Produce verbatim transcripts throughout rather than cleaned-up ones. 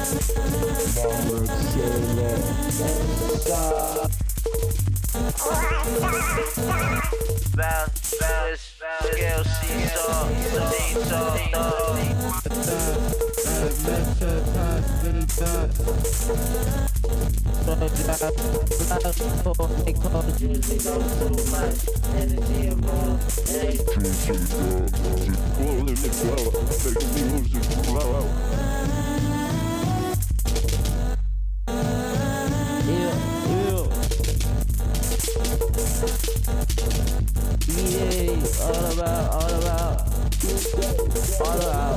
Mark Sailor. Bounce, bounce, scale, seesaw, seesaw, they call it usually know so much energy and more. Yeah, all about, all about, all about.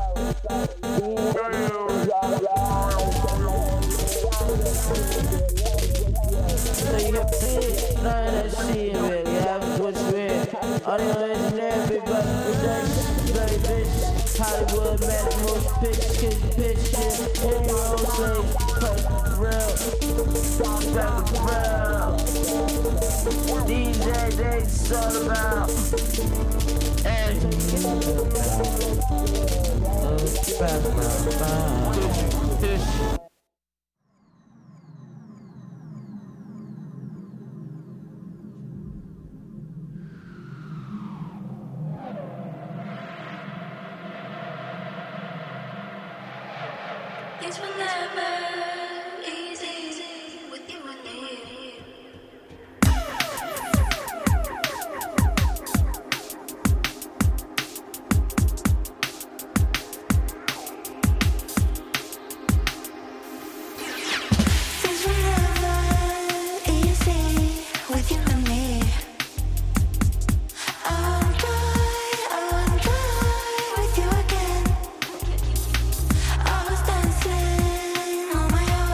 So you have to see none of that shit really, I haven't what's real. All the engineer, everybody, production, bloody bitch. Hollywood, man, most pitch, kiss, pitch, shit. Hit your own place, play real. Back the real. These days, it's all about. Hey. It will never easy with you and me. Things were never easy with you and me. I won't try, I won't try with you again. I was dancing on my own.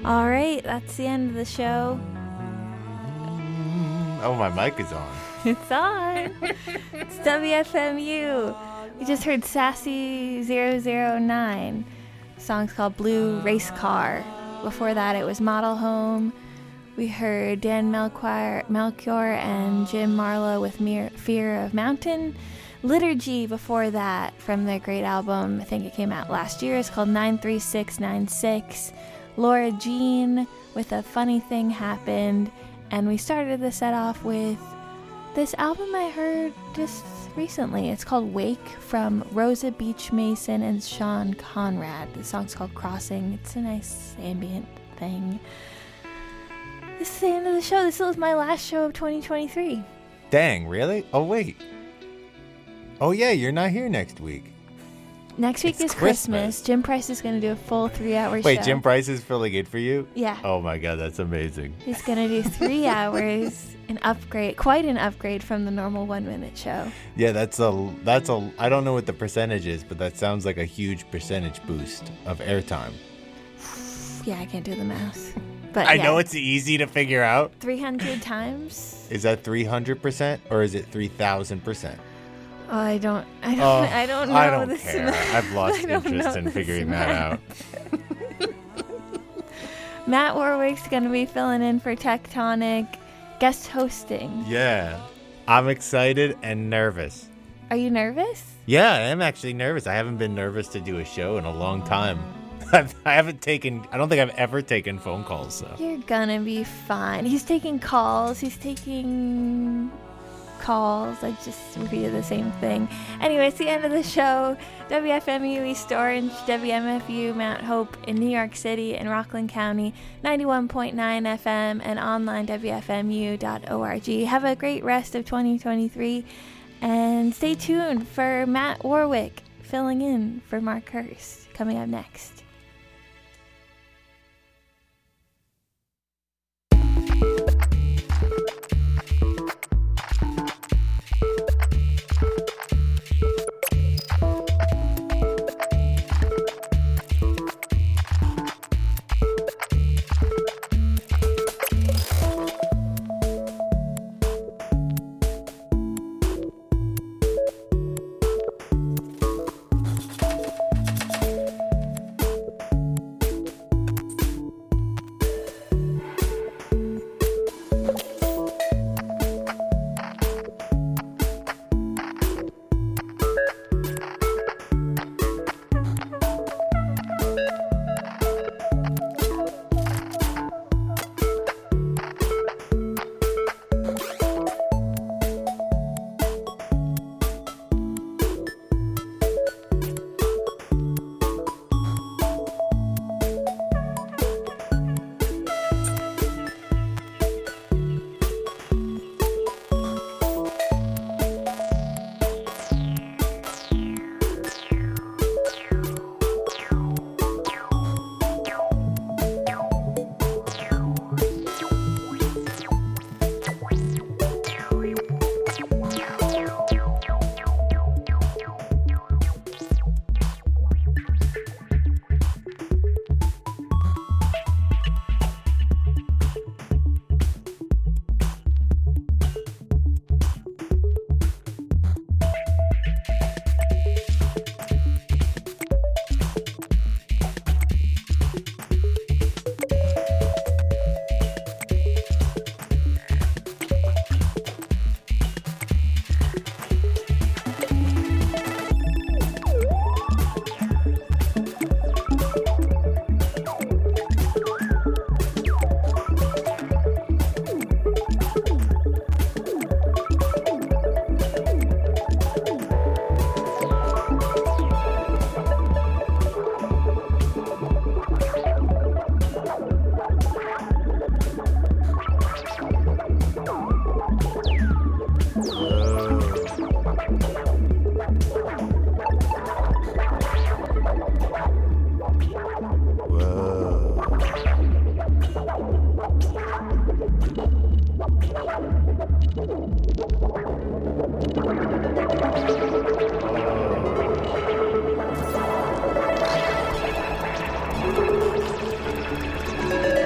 All right, that's the end of the show. Oh, my mic is on. It's on. It's W F M U. We just heard Sassy zero zero nine. The song's called Blue Race Car. Before that, it was Model Home. We heard Dan Melchior, Melchior and Jim Marlowe with Mere, Fear of Mountain. Liturgy before that from their great album, I think it came out last year. It's called nine three six nine six. Laura Jean with A Funny Thing Happened. And we started the set off with this album I heard just recently. It's called Wake from Rosa Beach Mason and Sean Conrad. The song's called Crossing. It's a nice ambient thing. This is the end of the show. This was my last show of twenty twenty-three. Dang, really? Oh, wait. Oh, yeah, you're not here next week. Next week It's is Christmas. Christmas. Jim Price is going to do a full three-hour show. Wait, Jim Price is filling in for you? Yeah. Oh, my God, that's amazing. He's going to do three hours, an upgrade, quite an upgrade from the normal one-minute show. Yeah, that's a, that's a, I don't know what the percentage is, but that sounds like a huge percentage boost of airtime. Yeah, I can't do the math. But I yeah, know it's easy to figure out. three hundred times. Is that three hundred percent or is it three thousand percent? Oh, I don't, I don't, Oh, I don't know. I don't this care. math. I've lost I don't interest know in this figuring that out. math. Matt Warwick's going to be filling in for Tectonic, guest hosting. Yeah. I'm excited and nervous. Are you nervous? Yeah, I am actually nervous. I haven't been nervous to do a show in a long time. I've, I haven't taken, I don't think I've ever taken phone calls, so. You're gonna be fine. He's taking calls. He's taking calls. I just repeated the same thing. Anyway, it's the end of the show. W F M U East Orange, W M F U Mount Hope in New York City and Rockland County, ninety-one point nine F M and online W F M U dot org. Have a great rest of twenty twenty-three and stay tuned for Matt Warwick filling in for Mark Hurst coming up next. Whoa.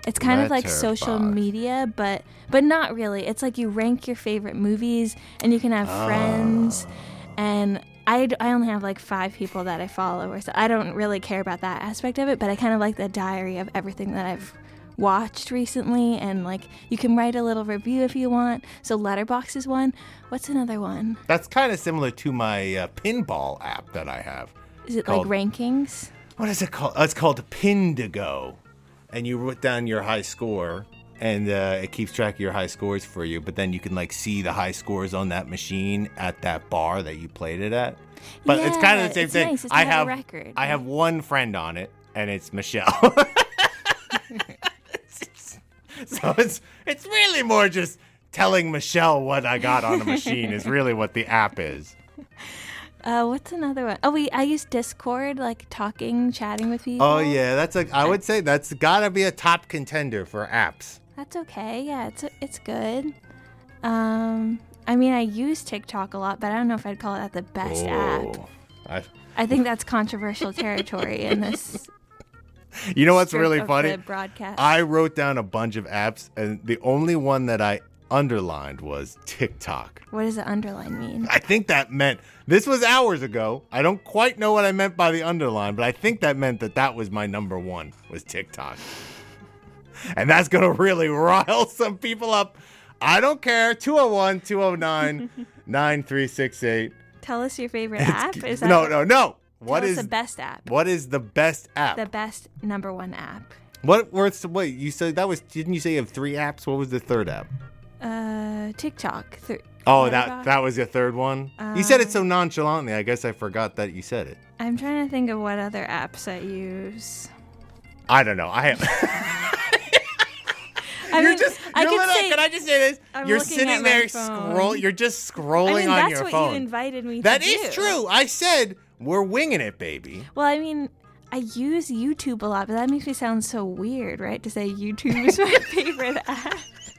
It's kind of like Letterboxd. social media, but but not really. It's like you rank your favorite movies, and you can have friends. And I, d- I only have like five people that I follow, or so I don't really care about that aspect of it. But I kind of like the diary of everything that I've watched recently, and like you can write a little review if you want. So Letterboxd is one. What's another one? That's kind of similar to my uh, pinball app that I have. Is it Called- like rankings? What is it called? Uh, it's called Pindigo. And you wrote down your high score, and uh, it keeps track of your high scores for you. But then you can like see the high scores on that machine at that bar that you played it at. But it's kind of the Yeah, same it's thing. nice. It's I not a have record, I yeah. have one friend on it, and it's Michelle. So it's it's really more just telling Michelle what I got on the machine is really what the app is. Uh, what's another one? Oh, we I use Discord, like talking, chatting with people. Oh yeah, that's a. I would say that's gotta be a top contender for apps. That's okay. Yeah, it's it's good. Um, I mean, I use TikTok a lot, but I don't know if I'd call it the best app. Oh, I, I think that's controversial territory in this. you know what's strip really of funny? the broadcast. I wrote down a bunch of apps, and the only one that I underlined was TikTok. What does the underline mean? I think that meant this was hours ago. I don't quite know what I meant by the underline, but I think that meant that that was my number one was TikTok. And that's going to really rile some people up. I don't care. two oh one, two oh nine, nine three six eight. Tell us your favorite app. Is that No, no, no. Tell What us is the best app? What is the best app? The best number one app. What what's wait, you said that was didn't you say you have three apps? What was the third app? Uh, TikTok. Th- Oh, that Letterboxd? that was your third one? you said it Uh, so nonchalantly. I guess I forgot that you said it. I'm trying to think of what other apps I use. I don't know. I have I You're mean, just I you're could little- say, can I just say this? I'm You're looking sitting at my there phone. scroll you're just scrolling I mean, on that's your what phone. you invited me That to is do. true. I said we're winging it, baby. Well, I mean, I use YouTube a lot, but that makes me sound so weird, right? To say YouTube is my favorite app.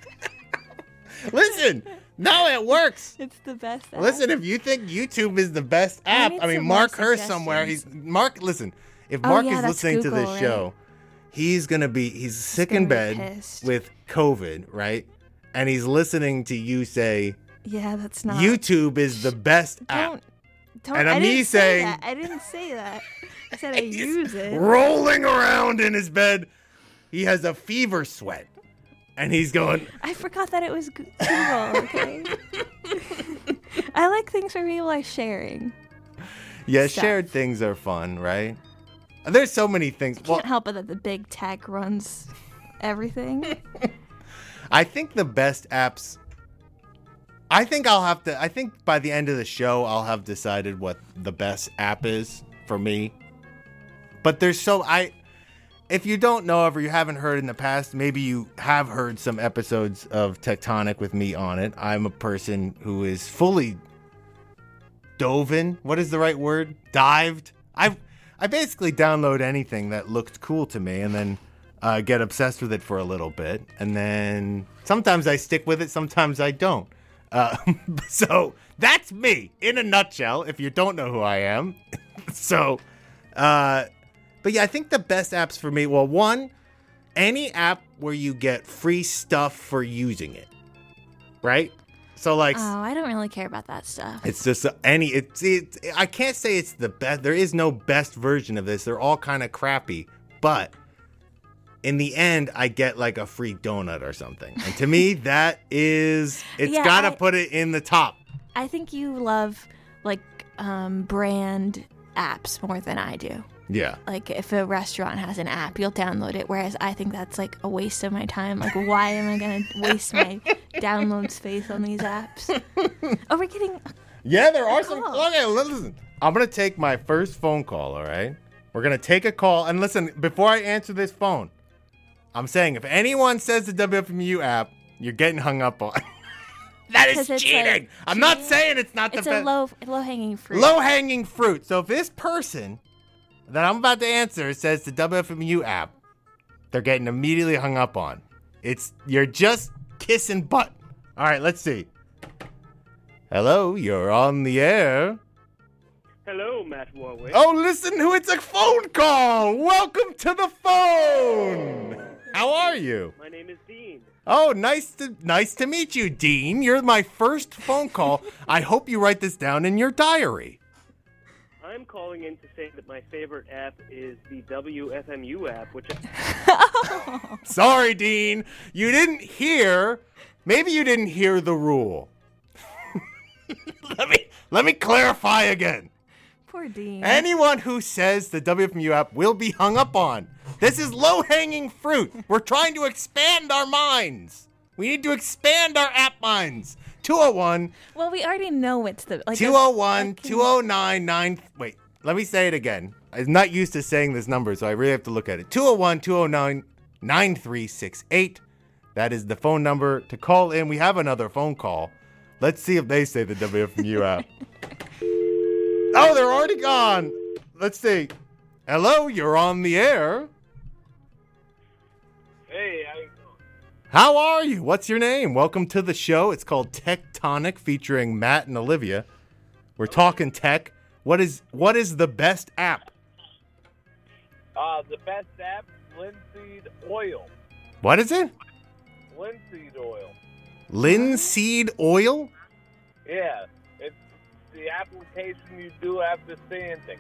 Listen, no, it works. It's the best app. Listen, if you think YouTube is the best I app, need I mean, some more Mark Hurst somewhere. He's suggestions. Mark. Listen, if Oh, Mark yeah, is that's listening to this Google, show, he's gonna be he's sick gonna in be bed pissed. with COVID, right? And he's listening to you say Yeah, that's not. YouTube is the best app. Don't. don't And I I'm didn't me say saying- that. I didn't say that. I said I He's use it. rolling around in his bed. He has a fever sweat. And he's going, I forgot that it was Go- Google. Okay. I like things where people are sharing. yeah, Stuff. shared things are fun, right? There's so many things. Well, Can't help it that the big tech runs everything. I think the best apps. I think I'll have to. I think by the end of the show, I'll have decided what the best app is for me. But there's so I. If you don't know, or you haven't heard in the past, maybe you have heard some episodes of Tectonic with me on it. I'm a person who is fully dove in. What is the right word? Dived. I I basically download anything that looked cool to me, and then uh, get obsessed with it for a little bit, and then sometimes I stick with it, sometimes I don't. Uh, so that's me in a nutshell. If you don't know who I am, so. Uh, But yeah, I think the best apps for me, well, one, any app where you get free stuff for using it, right? So like, Oh, I don't really care about that stuff. it's just any, it's, it, I can't say it's the best, there is no best version of this. They're all kind of crappy, but in the end, I get like a free donut or something. And to me, that is, it's Yeah, gotta I- put it in the top. I think you love like um, brand apps more than I do. Yeah. Like if a restaurant has an app, you'll download it. Whereas I think that's like a waste of my time. Like why am I gonna waste my download space on these apps? Oh, we're getting. Yeah, there are some. call. Okay, listen. I'm gonna take my first phone call. All right, we're gonna take a call. And listen, before I answer this phone, I'm saying if anyone says the W F M U app, you're getting hung up on. That is 'Cause it's, cheating. like, I'm not cheating. saying it's not the It's a best. low low hanging fruit. Low hanging fruit. So if this person that I'm about to answer says the W F M U app, they're getting immediately hung up on. It's you're just kissing butt. All right, let's see. Hello, you're on the air. Hello, Matt Warwick. Oh, listen who it's a phone call. Welcome to the phone. How are you? My name is Dean. Oh, nice to nice to meet you, Dean. You're my first phone call. I hope you write this down in your diary. I'm calling in to say that my favorite app is the W F M U app, which Sorry, Dean. You didn't hear. Maybe you didn't hear the rule. let me let me clarify again. Poor Dean. Anyone who says the W F M U app will be hung up on. This is low-hanging fruit. We're trying to expand our minds. We need to expand our app minds. two oh one, Well, we already know it's the like. two oh one, two oh nine, nine Wait, let me say it again. I'm not used to saying this number, so I really have to look at it. two oh one, two oh nine, nine three six eight. That is the phone number to call in. We have another phone call. Let's see if they say the W F M U app. Oh, they're already gone. Let's see. Hello, you're on the air. Hey, how you doing? How are you? What's your name? Welcome to the show. It's called Tectonic, featuring Matt and Olivia. We're talking tech. What is what is the best app? Uh, the best app, linseed oil. What is it? Linseed oil. Linseed oil? Yeah, it's the application you do after sanding.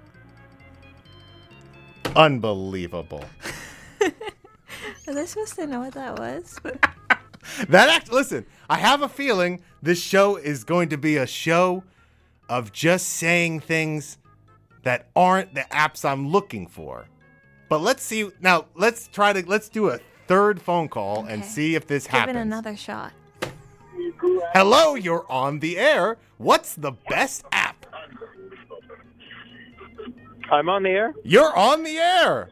Unbelievable. Are they supposed to know what that was? That act. Listen, I have a feeling this show is going to be a show of just saying things that aren't the apps I'm looking for. But let's see. Now, let's try to let's do a third phone call and Okay. see if this Give it happens. another shot. Hello, you're on the air. What's the best app? I'm on the air. You're on the air.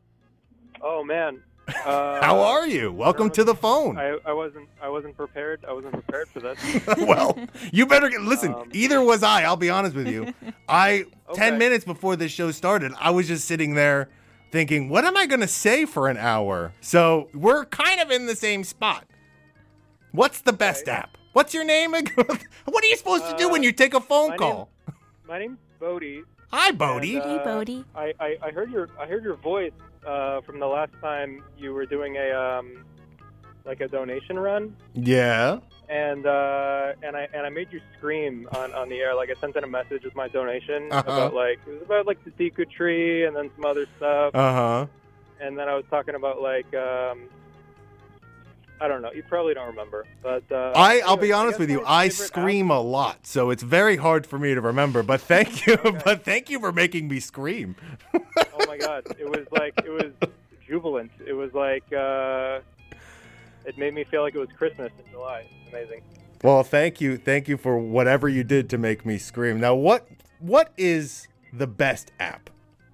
Oh man. Uh, How are you? Welcome to the phone. I, I wasn't I wasn't prepared. I wasn't prepared for this. Well, you better get listen. Um, either was I. I'll be honest with you. I ten Okay. minutes before this show started, I was just sitting there thinking, what am I going to say for an hour? So we're kind of in the same spot. What's the best app? What's your name? What are you supposed to do when Uh, you take a phone my call? My name's Bodie. Hi, Bodie. And, uh, Hey, Bodie. I, I, I heard your I heard your voice uh, from the last time you were doing a um, like a donation run, yeah. and uh, and I and I made you scream on, on the air. Like I sent in a message with my donation Uh-huh. about like it was about like the Deku tree and then some other stuff, Uh huh. and then I was talking about like um, I don't know. You probably don't remember, but uh, I, I'll be anyway, honest guess with you. my I favorite scream a lot, so it's very hard for me to remember. But thank you. But thank you for making me scream. app- Oh my god! It was like it was jubilant. It was like uh, it made me feel like it was Christmas in July. Amazing. Well, thank you. Thank you for whatever you did to make me scream. Now, what what is the best app?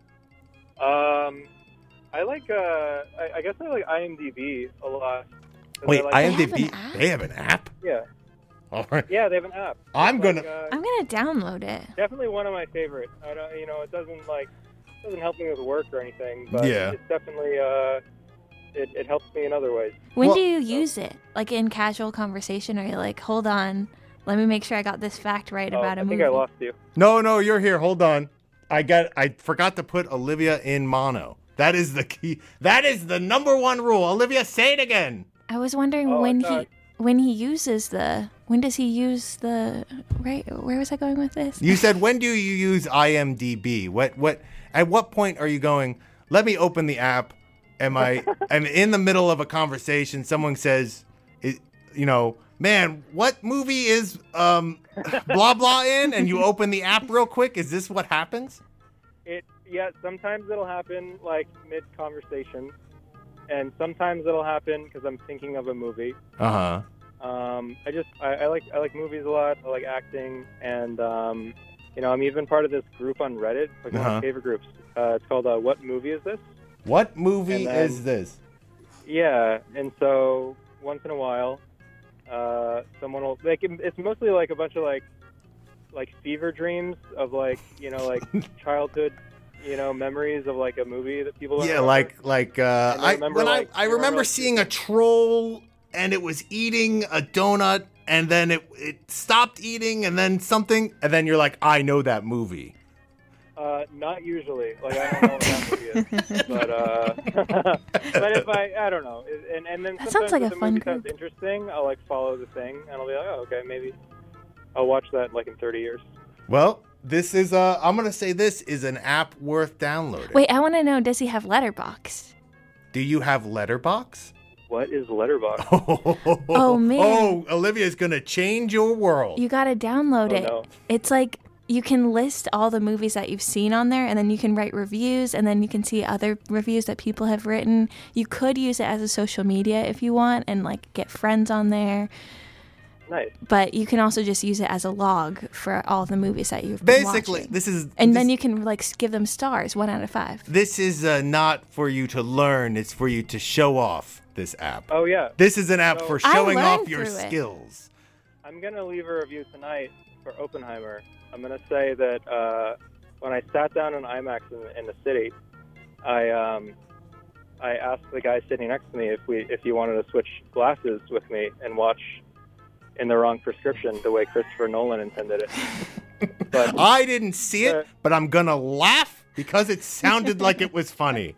Um, I like. Uh, I, I guess I like IMDb a lot. 'Cause Wait, I like, have IMDb? an app? They have an app? yeah, All right. yeah, they have an app. I'm It's gonna- like, uh, I'm gonna download it. definitely one of my favorites. I don't, you know, it doesn't like doesn't help me with work or anything, but Yeah. it's definitely uh, it, it helps me in other ways. When Well- do you use it? Like in casual conversation, or you're like, hold on, let me make sure I got this fact right Oh, about a I movie. think I lost you. No, no, you're here. Hold on. I got. I forgot to put Olivia in mono. That is the key. That is the number one rule. Olivia, say it again. I was wondering Oh, when I thought- he when he uses the when does he use the right? Where was I going with this? You said when do you use IMDb? What what at what point are you going, let me open the app? Am I I'm in the middle of a conversation, someone says it, you know, man, what movie is um blah blah in, and you open the app real quick? Is this what happens? It yeah. Sometimes it'll happen like mid conversation, and sometimes it'll happen because I'm thinking of a movie. Uh-huh. Um, I just I, I like I like movies a lot. I like acting, and um, you know I'm even part of this group on Reddit, like one of Uh-huh. my favorite groups. Uh, it's called uh, "What Movie Is This?" What movie And then- is this? Yeah, and so once in a while, uh, someone will like it's mostly like a bunch of like like fever dreams of like you know like childhood you know memories of like a movie that people don't Yeah, remember. like like uh And I I remember, when like, I I you remember, remember like, seeing a troll and it was eating a donut and then it it stopped eating and then something and then you're like, I know that movie. Uh, not usually. Like, I don't know what that movie is. But, uh, but if I, I don't know. And, and then That sometimes sounds like if a the fun movie sounds group. interesting, I'll, like, follow the thing, and I'll be like, oh, okay, maybe I'll watch that, like, in thirty years. Well, this is, uh, I'm going to say this is an app worth downloading. Wait, I want to know, does he have Letterboxd? Do you have Letterbox? What is Letterboxd? Oh, Oh, man. Oh, Olivia's going to change your world. You got to download Oh, it. no. It's like you can list all the movies that you've seen on there, and then you can write reviews, and then you can see other reviews that people have written. You could use it as a social media if you want and like get friends on there. Nice. But you can also just use it as a log for all the movies that you've been Basically, watching. this is And this, then you can like s- give them stars, one out of five. this is uh, not for you to learn, it's for you to show off this app. Oh, yeah. This is an app So- for I showing off learned your through it. skills. I'm going to leave a review tonight for Oppenheimer. I'm going to say that uh, when I sat down in IMAX in, in the city, I um, I asked the guy sitting next to me if we if he wanted to switch glasses with me and watch In the Wrong Prescription the way Christopher Nolan intended it. But I didn't see it, Uh, but I'm going to laugh because it sounded like it was funny.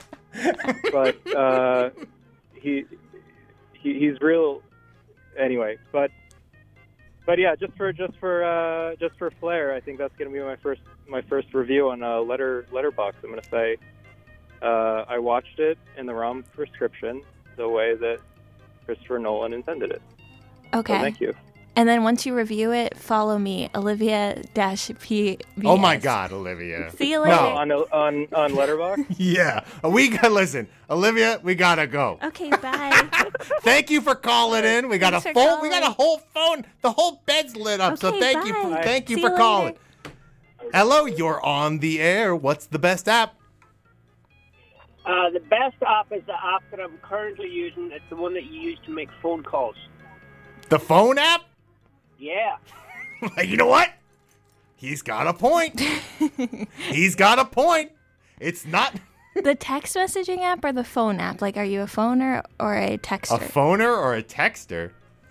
but uh, he, he he's real anyway. But but yeah, just for just for uh, just for flair, I think that's gonna be my first my first review on uh, letter Letterboxd. I'm gonna say uh, I watched it in the wrong prescription, the way that Christopher Nolan intended it. Okay. So thank you. And then once you review it, follow me, Olivia dash P. Oh my God, Olivia. See you No. later. On on on Letterboxd. Yeah. We got listen, Olivia, we got to go. Okay, bye. Thank you for calling in. We got Thanks a for phone. We got a calling. whole phone. The whole bed's lit up. so Okay, thank you for bye. thank you See for you calling. later. Hello, you're on the air. What's the best app? Uh, the best app is the app that I'm currently using. It's the one that you use to make phone calls. The phone app? Yeah. You know what? He's got a point. He's got a point. It's not The text messaging app or the phone app? Like, are you a phoner or a a texter? phoner or a texter.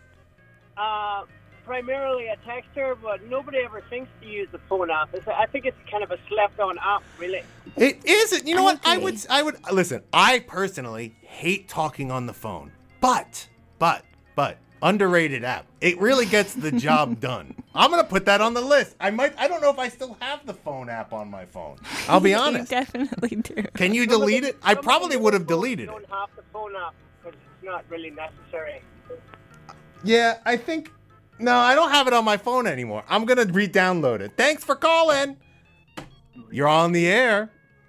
Uh, primarily a texter, but nobody ever thinks to use the phone app. It's, I think it's kind of a slept-on app, really. It isn't. You know I what? I agree. would. I would listen. I personally hate talking on the phone, but, but, but underrated app. It really gets the job done. I'm gonna put that on the list. I might. I don't know if I still have the phone app on my phone. I'll be honest. You definitely do. Can you Some of delete the- it? I some of probably the would have phones deleted it. don't have the phone app because it's not really necessary. Yeah, I think. No, I don't have it on my phone anymore. I'm gonna re-download it. Thanks for calling. You're on the air.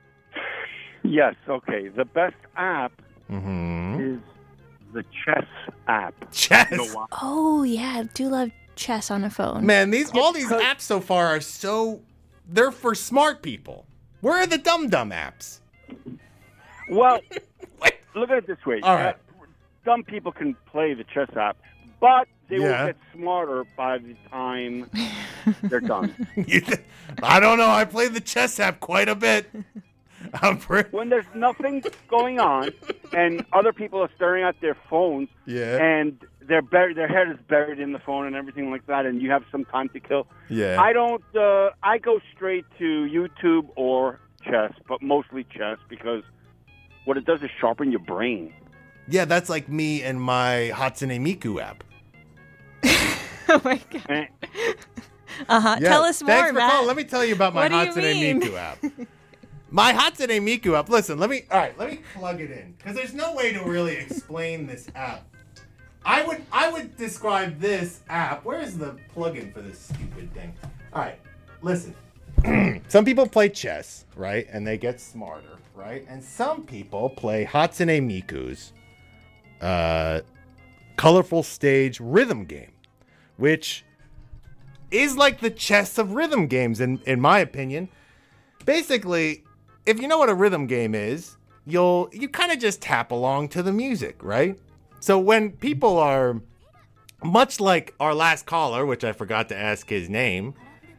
Yes, okay. The best app Mm-hmm. is the chess app. Chess. You know why? Oh, yeah. I do love chess on a phone. Man, these all these because- apps so far are so. They're for smart people. Where are the dumb dumb apps? Well, What? look at it this way. All right. Uh, dumb people can play the chess app, but they Yeah. will get smarter by the time they're done. You th- I don't know. I play the chess app quite a bit. I'm pretty. When there's nothing going on and other people are staring at their phones Yeah. and their bur- their head is buried in the phone and everything like that, and you have some time to kill, Yeah. I don't. Uh, I go straight to YouTube or chess, but mostly chess because what it does is sharpen your brain. Yeah, that's like me and my Hatsune Miku app. Oh, my God. Eh, Uh-huh. Yeah, Tell us more, Thanks for Matt. calling. Let me tell you about my What do you Hatsune mean? Miku app. My Hatsune Miku app. Listen, let me. All right, let me plug it in because there's no way to really explain this app. I would I would describe this app. Where's the plugin for this stupid thing? All right, listen. Some people play chess, right, and they get smarter, right? And some people play Hatsune Miku's uh, colorful stage rhythm game, which is like the chess of rhythm games, in, in my opinion. Basically, if you know what a rhythm game is, you'll you kind of just tap along to the music, right? So when people are much like our last caller, which I forgot to ask his name,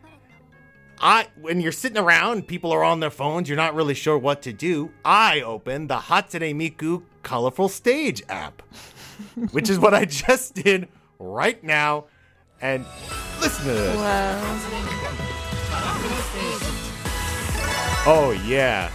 I when you're sitting around, people are on their phones, you're not really sure what to do. I open the Hatsune Miku Colorful Stage app, which is what I just did right now. And listen to this. Whoa. Oh, yeah.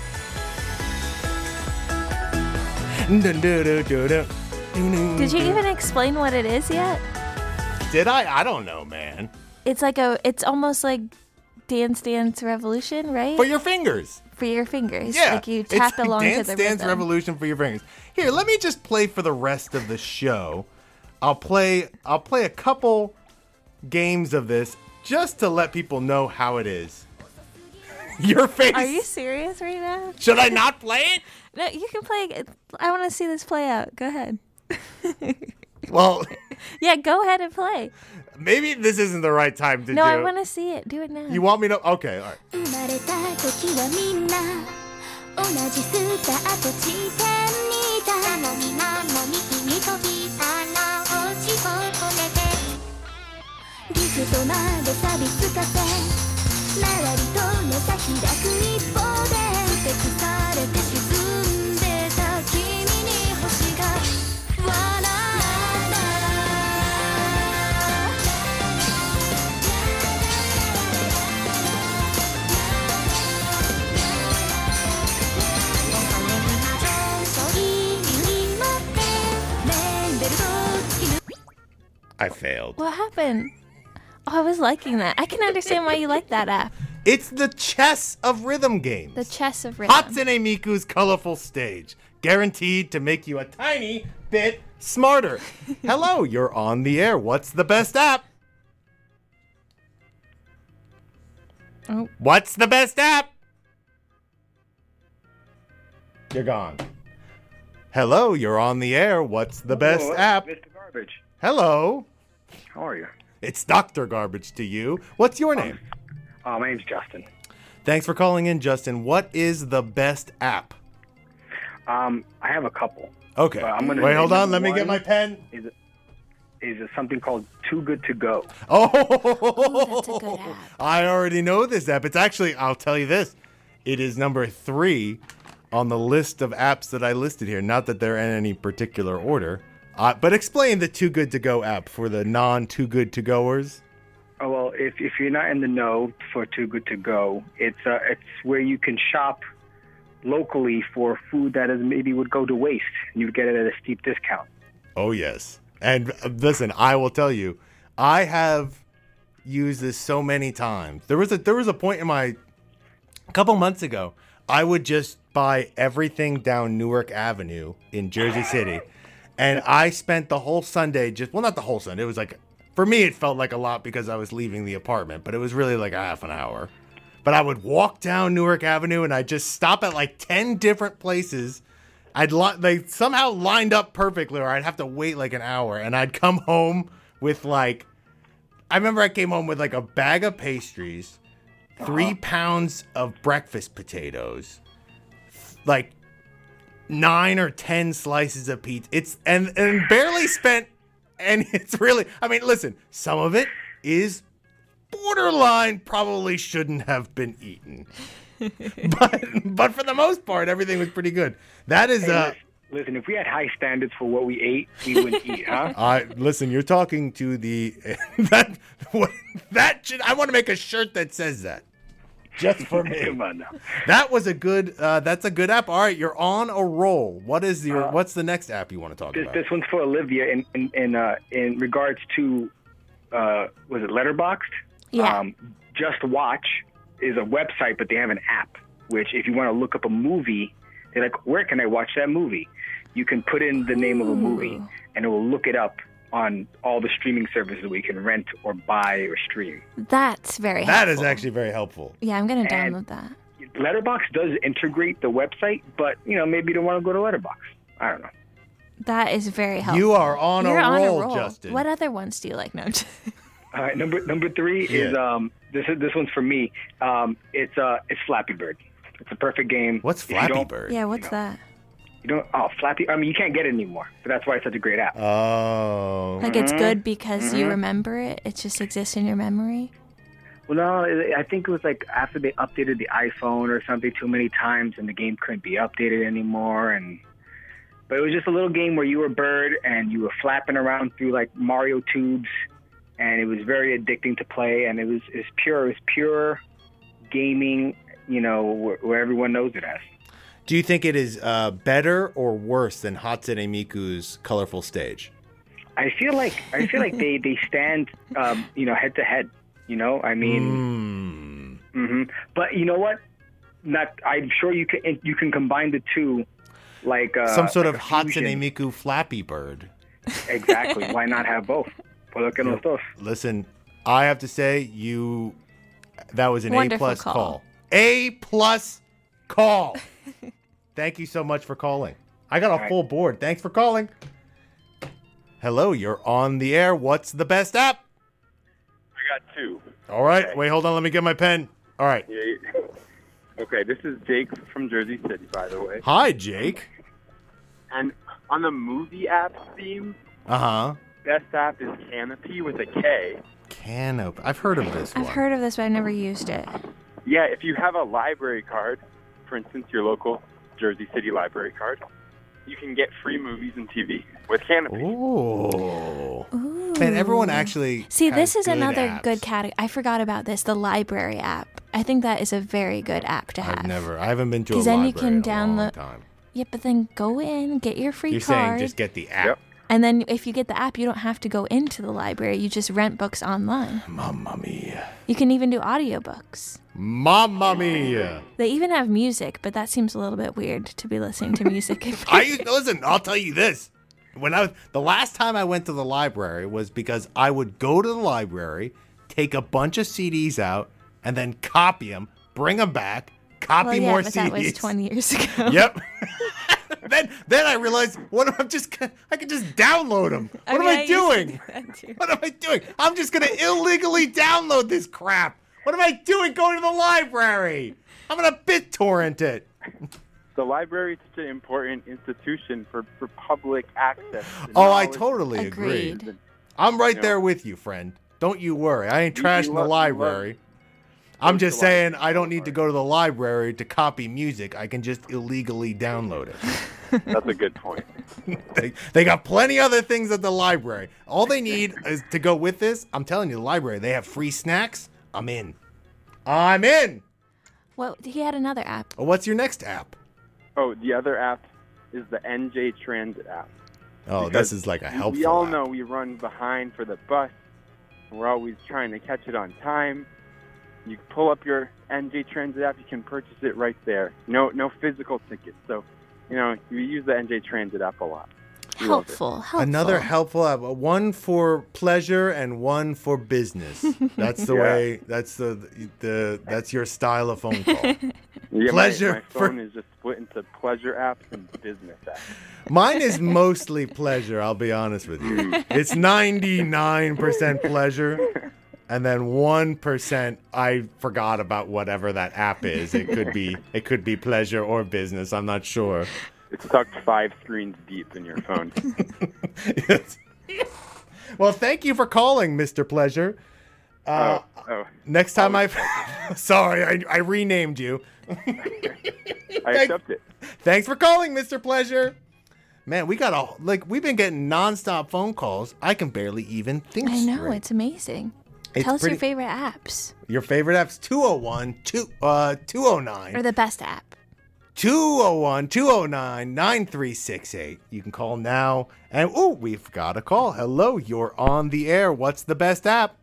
Did you even explain what it is yet? Did I? I don't know, man. It's like a. It's almost like Dance Dance Revolution, right? For your fingers. For your fingers. Yeah. Like you tap it's like along Dance to the Dance rhythm. Revolution for your fingers. Here, let me just play for the rest of the show. I'll play. I'll play a couple games of this just to let people know how it is. Your face. Are you serious right now? Should I not play it? No, you can play it. I want to see this play out. Go ahead. Well, Yeah, go ahead and play. maybe this isn't the right time to No, do. I want to see it. Do it now. You want me to? Okay, all right. 生まれた時はみんな同じスタート地点にいたなのになのに君といたら落ちを止めてギフトまで錆びつかせ周りとの差開く一方でふてくされて沈んでた君に星が笑う I failed. What happened? Oh, I was liking that. I can understand why you like that app. It's the chess of rhythm games. The chess of rhythm. Hatsune Miku's colorful stage, guaranteed to make you a tiny bit smarter. Hello, you're on the air. What's the best app? Oh. What's the best app? You're gone. Hello, you're on the air. What's the best Hello, app? Mister Garbage. Hello. How are you? It's Doctor Garbage to you. What's your name? Uh, my name's Justin. Thanks for calling in, Justin. What is the best app? Um, I have a couple. Okay. But I'm gonna Wait, name hold on. number Let me get one my pen. Is, is it something called Too Good to Go? Oh, Ooh, that's a good app. I already know this app. It's actually, I'll tell you this, it is number three on the list of apps that I listed here. Not that they're in any particular order, uh, but explain the Too Good to Go app for the non-Too Good to Goers. Oh, well, if if you're not in the know for Too Good to Go, it's uh, it's where you can shop locally for food that is maybe would go to waste, and you'd get it at a steep discount. Oh, yes. And uh, listen, I will tell you, I have used this so many times. There was a there was a point in my, a couple months ago, I would just buy everything down Newark Avenue in Jersey City. And I spent the whole Sunday just, well, not the whole Sunday. It was like, for me, it felt like a lot because I was leaving the apartment, but it was really like a half an hour. But I would walk down Newark Avenue and I'd just stop at like ten different places. I'd li- they somehow lined up perfectly, or I'd have to wait like an hour. And I'd come home with like, I remember I came home with like a bag of pastries, three pounds of breakfast potatoes, like nine or ten slices of pizza. It's and and barely spent, and it's really. I mean, listen, some of it is borderline. Probably shouldn't have been eaten, but but for the most part, everything was pretty good. That is Hey, uh. listen, listen, if we had high standards for what we ate, we wouldn't eat, huh? I listen. You're talking to the that that should. I want to make a shirt that says that. Just for me. Come on now. That was a good. Uh, that's a good app. All right, you're on a roll. What is your? What's the next app you want to talk This, about? this one's for Olivia in in in, uh, in regards to uh, was it Letterboxd? Yeah. Um, Just Watch is a website, but they have an app. Which, if you want to look up a movie, they're like, "Where can I watch that movie?" You can put in the name of a movie, and it will look it up on all the streaming services we can rent or buy or stream. That's very That helpful. is actually very helpful. Yeah, I'm going to And- download that. Letterboxd does integrate the website, but you know maybe you don't want to go to Letterboxd. I don't know. That is very helpful. You are on, You're a, on roll, a roll, Justin. What other ones do you like? No. I'm just- All right, number number three is Yeah. um this is this one's for me. Um, it's uh it's Flappy Bird. It's a perfect game. What's If you Flappy don't- Bird? yeah, what's know. that? You don't oh Flappy. I mean you can't get it anymore, but that's why it's such a great app. Oh. Like it's good because you Mhm. remember it. It just exists in your memory. Well, no, it- I think it was like after they updated the iPhone or something too many times, and the game couldn't be updated anymore. And but it was just a little game where you were a bird and you were flapping around through like Mario tubes, and it was very addicting to play. And it was it was pure, it was pure gaming you know, where, where everyone knows it as. Do you think it is uh, better or worse than Hatsune Miku's Colorful Stage? I feel like I feel like they they stand, um, you know, head to head. You know, I mean, mm. mm-hmm. But you know what? Not. I'm sure you can you can combine the two, like uh, some sort like of a Hatsune fusion. Miku Flappy Bird. Exactly. Why not have both? ¿Por qué no los dos? Listen, I have to say, you that was an Wonderful A plus call. call. A plus call. Thank you so much for calling. I got a right. full board. Thanks for calling. Hello, you're on the air. What's the best app? I got two. All right. Okay. Wait, hold on. Let me get my pen. All right. Yeah, yeah. Okay, this is Jake from Jersey City, by the way. Hi, Jake. And on the movie app theme, Uh-huh. best app is Canopy with a K. Canopy. I've heard of this I've one. heard of this, but I've never used it. Yeah, if you have a library card, for instance, your local Jersey City library card, you can get free movies and T V with Canopy. Ooh. Ooh. Man, everyone actually See, has this is good another apps. good category. I forgot about this, the library app. I think that is a very good app to have. I've never. I haven't been to a 'Cause then you library can in a long download- time. Yeah, but then go in, get your free You're card. saying just get the app. Yep. And then if you get the app, you don't have to go into the library. You just rent books online. Mamma mia. You can even do audiobooks. Mamma mia. They even have music, but that seems a little bit weird to be listening to music. I listen. I'll tell you this. When I was the last time I went to the library was because I would go to the library, take a bunch of C Ds out, and then copy them, bring them back, copy well, yeah, more but C Ds. that was twenty years ago. Yep. then then I realized what am I just I can just download them. What I am mean, I I used to doing? do that too. What am I doing? I'm just gonna illegally download this crap. What am I doing going to the library? I'm gonna BitTorrent it. The library is such an important institution for, for public access. to Oh, I knowledge. totally agree. Agreed. I'm right You know. there with you, friend. Don't you worry. I ain't You- you trashing the love- you library. love- I'm love just the saying library. I don't need to go to the library to copy music. I can just illegally download it. That's a good point. they, they got plenty other things at the library. All they need is to go with this. I'm telling you, the library, they have free snacks. I'm in. I'm in. Well, he had another app. Oh, what's your next app? Oh, the other app is the N J Transit app. Oh, Because this is like a we- helpful We all app. know we run behind for the bus. And we're always trying to catch it on time. You pull up your N J Transit app, you can purchase it right there. No, no physical tickets. So, you know, you use the N J Transit app a lot. We love it. Helpful, helpful. Another helpful app. One for pleasure and one for business. That's the Yeah. way. That's the the. That's your style of phone call. Yeah, Pleasure My, my for- phone is just split into pleasure apps and business apps. Mine is mostly pleasure. I'll be honest with you. It's ninety-nine percent pleasure, and then one percent I forgot about whatever that app is. It could be it could be pleasure or business. I'm not sure. It's tucked five screens deep in your phone. Yes. Well, thank you for calling, Mister Pleasure. Uh, oh, oh. Next time I, sorry, I, I renamed you. I accept it. Thanks for calling, Mister Pleasure. Man, we got a like we've been getting nonstop phone calls. I can barely even think. I know, straight. it's amazing. It's Tell us pretty- your favorite apps. Your favorite app's two oh one, two, uh, two oh nine. Or the best app. two oh one, two oh nine, nine three six eight. You can call now. And, oh, we've got a call. Hello, you're on the air. What's the best app?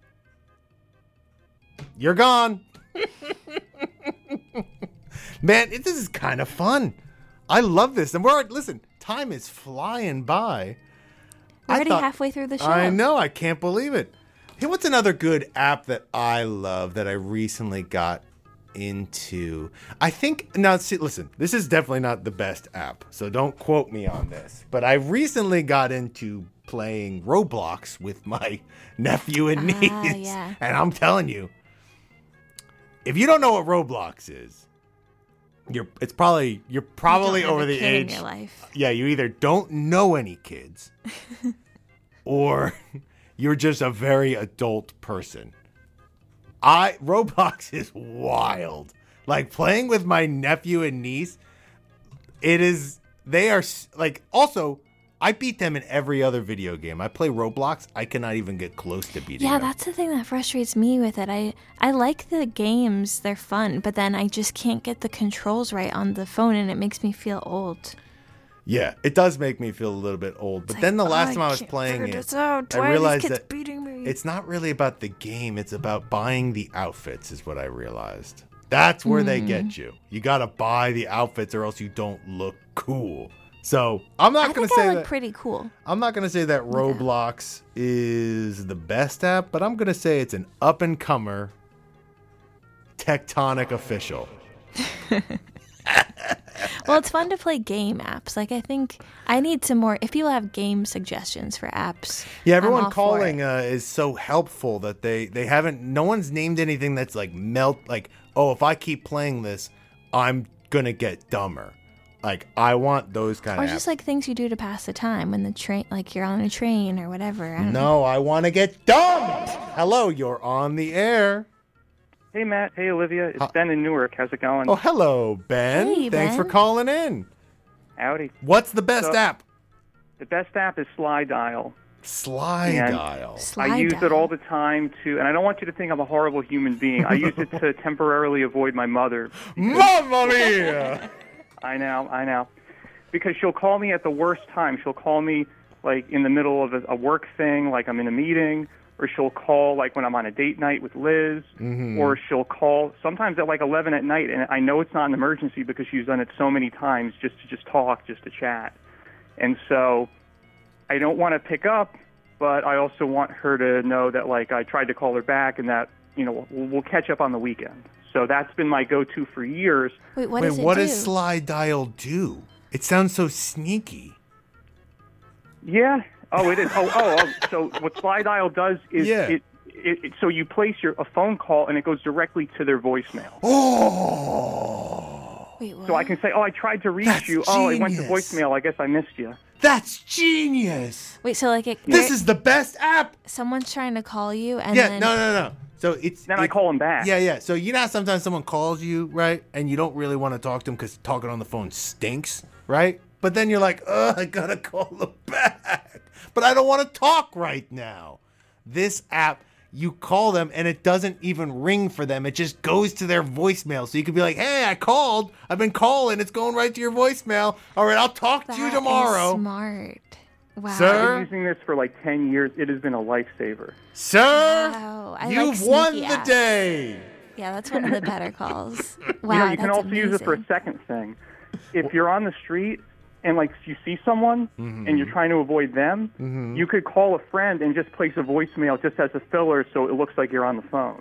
You're gone. Man, it, this is kind of fun. I love this. And we're, listen, time is flying by. We're I already thought- halfway through the show. I know. I can't believe it. Hey, what's another good app that I love that I recently got into? I think now see, listen, this is definitely not the best app, so don't quote me on this. But I recently got into playing Roblox with my nephew and niece, Ah, yeah. and I'm telling you, if you don't know what Roblox is, you're it's probably you're probably You don't have over a the kid in age. your life. Yeah, you either don't know any kids, or you're just a very adult person. I Roblox is wild. Like playing with my nephew and niece, it is they are s- like also I beat them in every other video game. I play Roblox. I cannot even get close to beating Yeah, them. that's the thing that frustrates me with it. I, I like the games. They're fun, but then I just can't get the controls right on the phone, and it makes me feel old. Yeah, it does make me feel a little bit old. But It's then the like, last I time I was can't playing figure it, this out. I Why are these realized kids that beating me? it's not really about the game. It's about buying the outfits is what I realized. That's where they Mm. get you. You got to buy the outfits or else you don't look cool. So I'm not I going to think say I look that. pretty cool. I'm not going to say that Roblox is the best app, but I'm going to say it's an up and comer tectonic official. Well, it's fun to play game apps. Like, I think I need some more. If people have game suggestions for apps, Yeah, I'm everyone all for calling it. uh, is so helpful that they they haven't. No one's named anything that's like melt. Like, oh, if I keep playing this, I'm gonna get dumber. Like, I want those kind Or of. just like things you do to pass the time when the train, like you're on a train or whatever. I don't know. No, I want to get dumb. Hello, you're on the air. Hey, Matt. Hey, Olivia. It's Ben in Newark. How's it going? Oh, hello, Ben. Hey, Thanks for Ben. calling in. Howdy. What's the best So- app? The best app is Sly Dial. Sly And Dial. I use it all the time to, and I don't want you to think I'm a horrible human being. I use it to temporarily avoid my mother. Mamma mia! I know, I know. Because she'll call me at the worst time. She'll call me like in the middle of a, a work thing, like I'm in a meeting, or she'll call like when I'm on a date night with Liz, Mhm. or she'll call sometimes at like eleven at night, and I know it's not an emergency because she's done it so many times just to just talk, just to chat. And so I don't want to pick up, but I also want her to know that like I tried to call her back and that, you know, we'll, we'll catch up on the weekend. So that's been my go-to for years. Wait, what Wait, does it what do? does Sly Dial do? It sounds so sneaky. Yeah. Oh, it is. Oh, oh, oh. So what Sly Dial does is Yeah. it, it, it. So you place your a phone call and it goes directly to their voicemail. Oh. Wait, what? So I can say, oh, I tried to reach That's you. Oh, it went to genius. voicemail. I guess I missed you. That's genius. Wait, so like it, This is the best app. someone's trying to call you, and yeah, then no, no, no. So it's Then I call them back. Yeah, yeah. So you know how sometimes someone calls you, right? And you don't really want to talk to them because talking on the phone stinks, right? But then you're like, oh, I gotta call them back. But I don't want to talk right now. This app, you call them and it doesn't even ring for them. It just goes to their voicemail. So you could be like, hey, I called. I've been calling. It's going right to your voicemail. All right, I'll talk to you That is tomorrow. smart. Wow. Sir? I've been using this for like ten years. It has been a lifesaver. Sir, Wow, I you've like won sneaky the apps. day. Yeah, that's one of the better calls. Wow, you know, you can that's also use it for a amazing. second thing. If you're on the street and like you see someone Mm-hmm. and you're trying to avoid them, you could call a friend and just place a voicemail just as a filler so it looks like you're on the phone.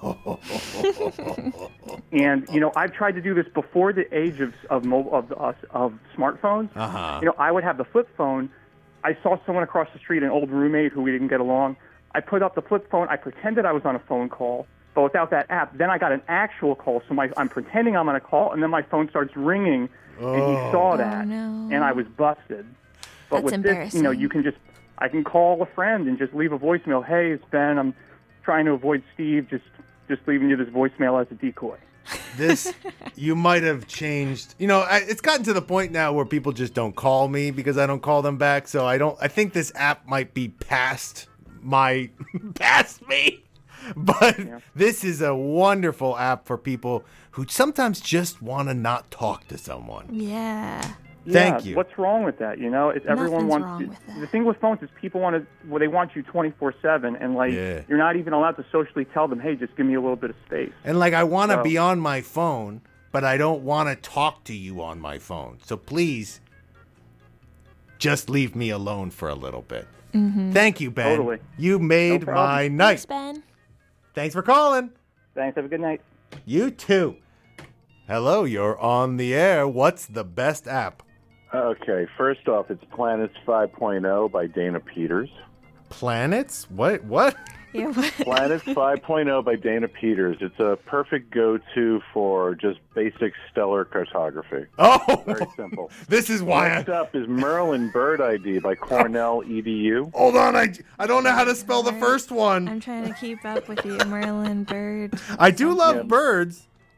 And you know, I've tried to do this before the age of of mo- of, of, of smartphones. Uh-huh. You know, I would have the flip phone. I saw someone across the street, an old roommate who we didn't get along. I put up the flip phone. I pretended I was on a phone call, but without that app. Then I got an actual call, so my, I'm pretending I'm on a call, and then my phone starts ringing, and he saw Oh, that, no. and I was busted. But That's with this, you know, embarrassing. you can just, I can call a friend and just leave a voicemail. Hey, it's Ben. I'm trying to avoid Steve. Just, just leaving you this voicemail as a decoy. This, you might have changed. You know, I, it's gotten to the point now where people just don't call me because I don't call them back. So I don't. I think this app might be past my, past me. But this is a wonderful app for people who sometimes just want to not talk to someone. Yeah. Thank yeah, you. What's wrong with that? You know, it's everyone Nothing's wants. wrong with that. The thing with phones is people want to. Well, they want you twenty-four seven, and like Yeah. you're not even allowed to socially tell them, "Hey, just give me a little bit of space." And like, I want to So- be on my phone, but I don't want to talk to you on my phone. So please, just leave me alone for a little bit. Mm-hmm. Thank you, Ben. Totally. You made No problem. my night. Thanks, Ben. Thanks for calling. Thanks. Have a good night. You too. Hello, you're on the air. What's the best app? Okay, first off, it's Planets five point oh by Dana Peters. Planets? What? What? Yeah, what? Planets five point oh by Dana Peters. It's a perfect go-to for just basic stellar cartography. Oh, Very simple. This is why I... Next up is Merlin Bird I D by Cornell E D U. Hold on, I, I don't know how to spell the first one. I'm trying to keep up with you, Merlin Bird. I do love Yeah. birds.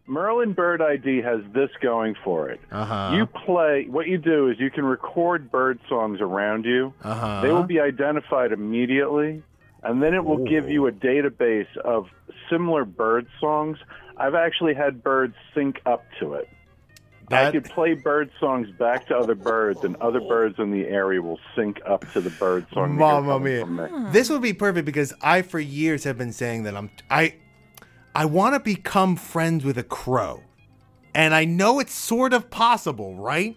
Merlin Bird I D has this going for it. Uh-huh. You play, what you do is you can record bird songs around you. Uh-huh. They will be identified immediately, and then it will Ooh. give you a database of similar bird songs. I've actually had birds sync up to it. That- I could play bird songs back to other birds, and other birds in the area will sync up to the bird song. that you're Mamma coming mia. from me. This would be perfect because I, for years, have been saying that I'm I I want to become friends with a crow. And I know it's sort of possible, right?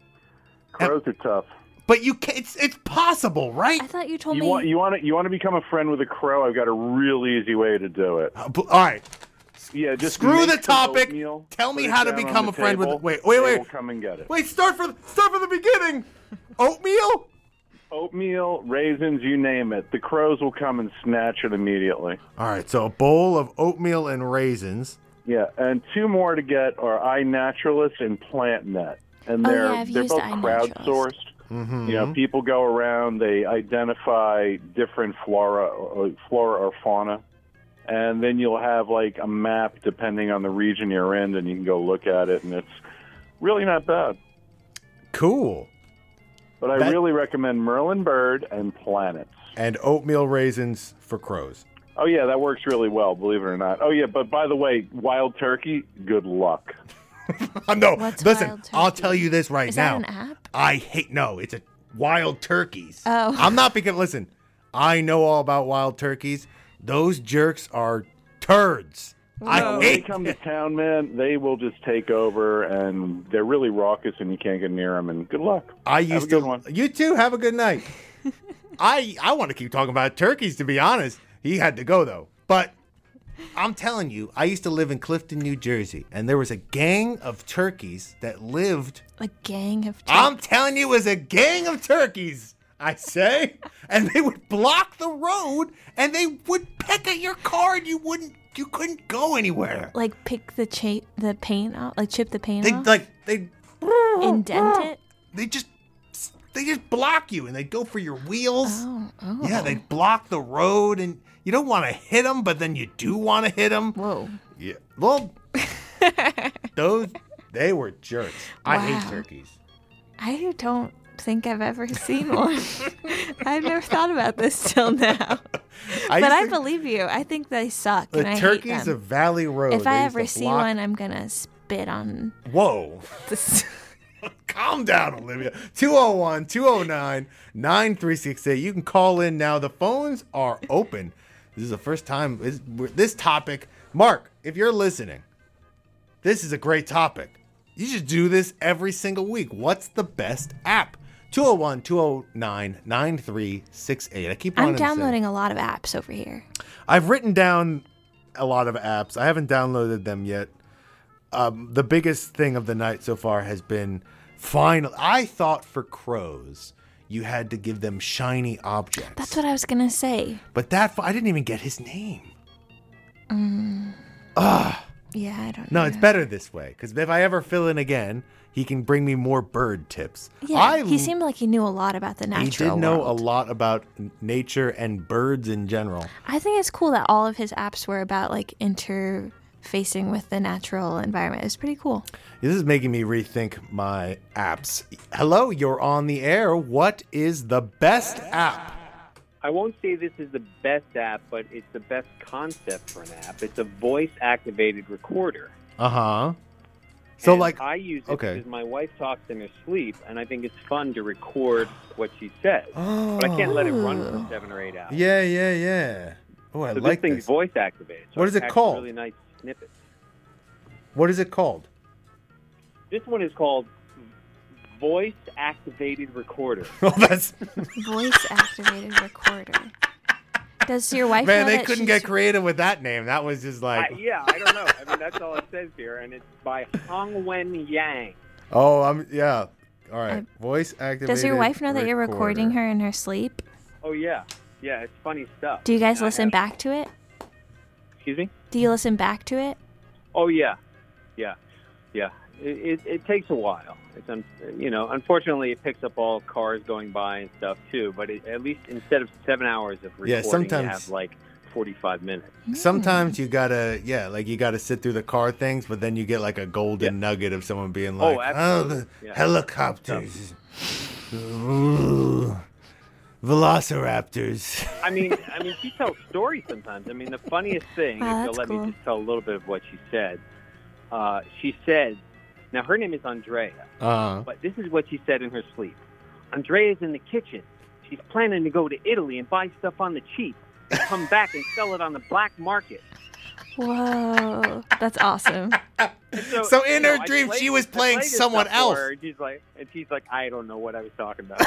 Crows are tough. But you can, it's it's possible, right? I thought you told You me. want you want to you want to become a friend with a crow? I've got a real easy way to do it. Uh, all right. Yeah, just Screw make the some topic. oatmeal, Tell me put it how to down on become the a friend with. table, Wait, wait, they wait. will come and get it. Wait, start from start from the beginning. Oatmeal? Oatmeal, raisins, you name it. The crows will come and snatch it immediately. All right, so a bowl of oatmeal and raisins. Yeah, and two more to get are iNaturalist and PlantNet, and Oh, they're yeah, I've they're used both iNaturalist. crowdsourced. Mm-hmm. You know, people go around, they identify different flora, or, flora or fauna, and then you'll have like a map depending on the region you're in, and you can go look at it, and it's really not bad. Cool. But I That- really recommend Merlin Bird and Planets. And oatmeal raisins for crows. Oh, yeah, that works really well, believe it or not. Oh, yeah, but by the way, wild turkey, good luck. no, What's listen, wild I'll turkey? tell you this right Is now. that an app? I hate, no, it's a wild turkeys. Oh. I'm not because, listen, I know all about wild turkeys. Those jerks are turds. I when they hate come to town, man, they will just take over, and they're really raucous, and you can't get near them, and good luck. I Have used a good to. one. You too. Have a good night. I I want to keep talking about turkeys. To be honest, he had to go though. But I'm telling you, I used to live in Clifton, New Jersey, and there was a gang of turkeys that lived. A gang of. I'm telling you, it was a gang of turkeys. I say, and they would block the road, and they would peck at your car, and you wouldn't, you couldn't go anywhere. Like pick the cha- the paint off, like chip the paint They off. like they indent it. They just they just block you, and they go for your wheels. Oh, oh. Yeah, they block the road, and you don't want to hit them, but then you do want to hit them. Whoa. Yeah. Well, those they were jerks. I hate Wow. turkeys. I don't think I've ever seen one. I've never thought about this till now. I but used I to- believe you. I think they suck. The and I turkeys hate them. of Valley Road. If I they used ever to see block- one, I'm gonna spit on. Whoa. This. Calm down, Olivia. two oh one, two oh nine, nine three six eight. You can call in now. The phones are open. This is the first time. This, this topic. Mark, if you're listening, this is a great topic. You should do this every single week. What's the best app? two oh one, two oh nine, nine three six eight. I keep I'm wanting to say- downloading a lot of apps over here. I've written down a lot of apps. I haven't downloaded them yet. Um, the biggest thing of the night so far has been final. I thought for crows, you had to give them shiny objects. That's what I was gonna say. But that I didn't even get his name. Mm, Ugh. yeah, I don't. No, know. it's better this way because if I ever fill in again, he can bring me more bird tips. Yeah, I, he seemed like he knew a lot about the natural He did know world. a lot about n- nature and birds in general. I think it's cool that all of his apps were about like interfacing with the natural environment. It was pretty cool. This is making me rethink my apps. Hello, you're on the air. What is the best app? I won't say this is the best app, but it's the best concept for an app. It's a voice-activated recorder. Uh huh. So, And like, I use it okay. because my wife talks in her sleep, and I think it's fun to record what she says. But I can't let it run for seven or eight hours. Yeah, yeah, yeah. Oh, I so like this thing's this. voice activated. So What is I it catch called? Really nice snippets. What is it called? This one is called voice activated recorder. Oh, that's Voice activated recorder. Does your wife man. know They that couldn't she's- get creative with that name. That was just like, I, yeah, I don't know. I mean, that's all it says here, and it's by Hong Wen Yang. oh, I'm yeah. All right, voice activated. Does your wife know that you're recording recorder. her in her sleep? Oh yeah, yeah, it's funny stuff. Do you guys I listen have- back to it? Excuse me? Do you listen back to it? Oh yeah, yeah, yeah. It, it, it takes a while. It's un, you know, unfortunately, it picks up all cars going by and stuff too. But it, at least instead of seven hours of Yeah, recording, sometimes- you have like forty-five minutes. Sometimes you gotta, yeah, like you gotta sit through the car things, but then you get like a golden nugget of someone being like, Oh, "Oh, absolutely. the Yeah. helicopters, Ooh, velociraptors." I mean, I mean, she tells stories sometimes. I mean, the funniest thing, Wow, if you'll that's let cool. me just tell a little bit of what she said. Uh, she said, now her name is Andrea, Uh, but this is what she said in her sleep. Andrea's in the kitchen. She's planning to go to Italy and buy stuff on the cheap, and come back and sell it on the black market. Whoa, that's awesome. And So in you her know, I dream, played- she was I playing played this someone stuff for else. her, and she's like, and she's like, I don't know what I was talking about.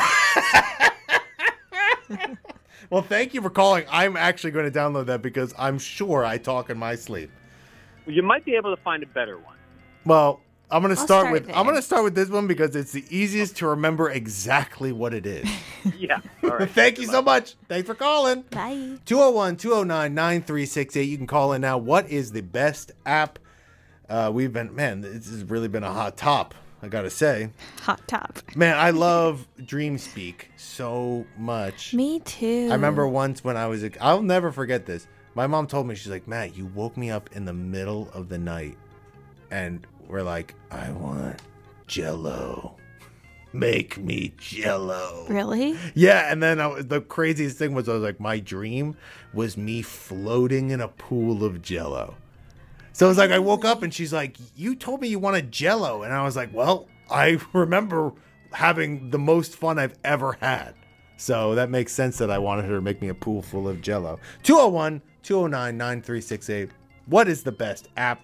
Well, thank you for calling. I'm actually going to download that because I'm sure I talk in my sleep. You might be able to find a better one. Well, I'm going to I'll start, start with there. I'm going to start with this one because it's the easiest to remember exactly what it is. Yeah. All right. Thank you so much. Thanks for calling. Bye. two oh one, two oh nine, nine three six eight. You can call in now. What is the best app? Uh, we've been, man, this has really been a hot top, I got to say. Hot top. Man, I love DreamSpeak so much. Me too. I remember once when I was, a, I'll never forget this. My mom told me, she's like, Matt, you woke me up in the middle of the night and we're like, I want Jell-O. Make me Jell-O. Really? Yeah, and then I, was- the craziest thing was I was like, my dream was me floating in a pool of Jell-O. So it was like I woke up and she's like, you told me you wanted Jell-O. And I was like, well, I remember having the most fun I've ever had. So that makes sense that I wanted her to make me a pool full of Jell-O. two oh one, two oh nine, nine three six eight. What is the best app?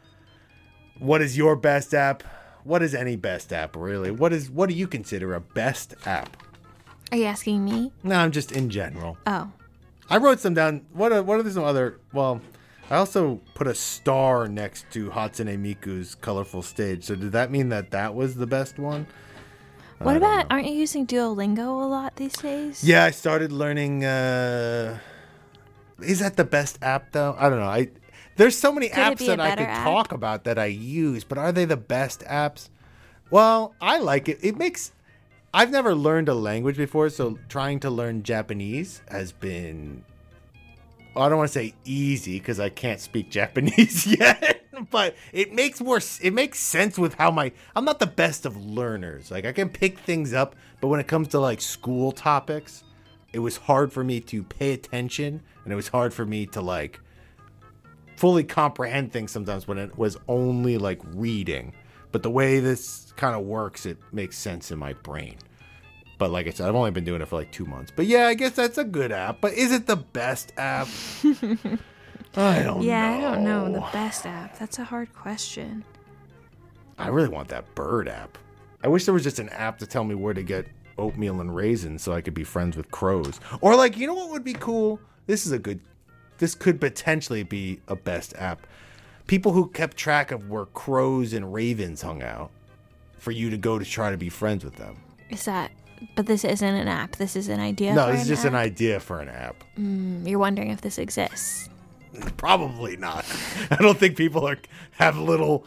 What is your best app? What is any best app, really? What is what do you consider a best app? Are you asking me? No, I'm just in general. Oh. I wrote some down. What are, what are some other... Well, I also put a star next to Hatsune Miku's Colorful Stage. So did that mean that that was the best one? What about, aren't you using Duolingo a lot these days? Yeah, I started learning... Uh, is that the best app, though? I don't know. I There's so many Could it apps be a that I better could app? talk about that I use, but are they the best apps? Well, I like it. It makes... I've never learned a language before, so trying to learn Japanese has been... I don't want to say easy because I can't speak Japanese yet, but it makes more, it makes sense with how my, I'm not the best of learners. Like I can pick things up, but when it comes to like school topics, it was hard for me to pay attention and it was hard for me to like fully comprehend things sometimes when it was only like reading. But the way this kind of works, it makes sense in my brain. But like I said, I've only been doing it for like two months. But yeah, I guess that's a good app. But is it the best app? I don't yeah, know. I don't know. The best app. That's a hard question. I really want that bird app. I wish there was just an app to tell me where to get oatmeal and raisins so I could be friends with crows. Or like, you know what would be cool? This is a good, this could potentially be a best app. People who kept track of where crows and ravens hung out for you to go to try to be friends with them. Is that... But this isn't an app. This is an idea No, for it's an just app? an idea for an app. Mm, you're wondering if this exists. Probably not. I don't think people are have little.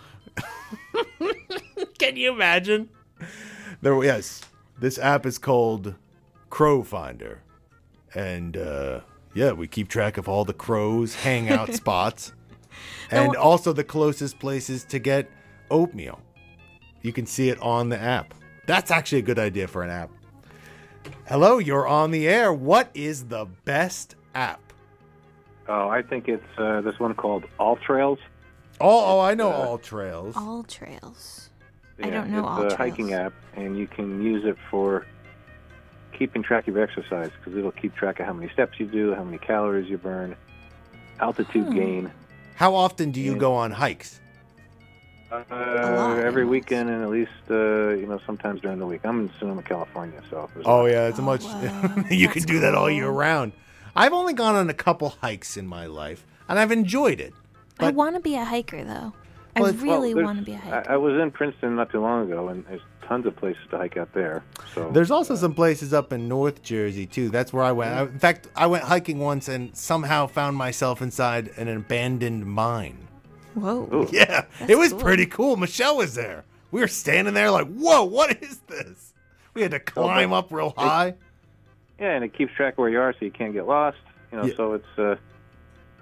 Can you imagine? There, yes, this app is called Crow Finder, and uh, yeah, we keep track of all the crows' hangout spots, and also the closest places to get oatmeal. You can see it on the app. That's actually a good idea for an app. Hello, you're on the air. What is the best app? Oh, I think it's uh, this one called All Trails. Oh, oh, I know Uh, All Trails. All Trails. I Yeah, don't know it's All a Trails. hiking app, and you can use it for keeping track of your exercise because it'll keep track of how many steps you do, how many calories you burn, altitude Hmm. gain. How often do you go on hikes? Uh, every weekend and at least uh, you know sometimes during the week. I'm in Sonoma, California, so there's Oh not- yeah, it's a much. you can do that all year round. I've only gone on a couple hikes in my life, and I've enjoyed it. I want to be a hiker, though. I Well, it's- really well, want to be a there's- hiker. I, I was in Princeton not too long ago, and there's tons of places to hike out there. So There's also some places up in North Jersey too. That's where I went. I, in fact, I went hiking once and somehow found myself inside an abandoned mine. Whoa. Yeah, it was pretty cool. Michelle was there. We were standing there like, whoa, what is this? We had to climb up real high. yeah, and it keeps track of where you are, so you can't get lost. You know, Yeah. so it's uh,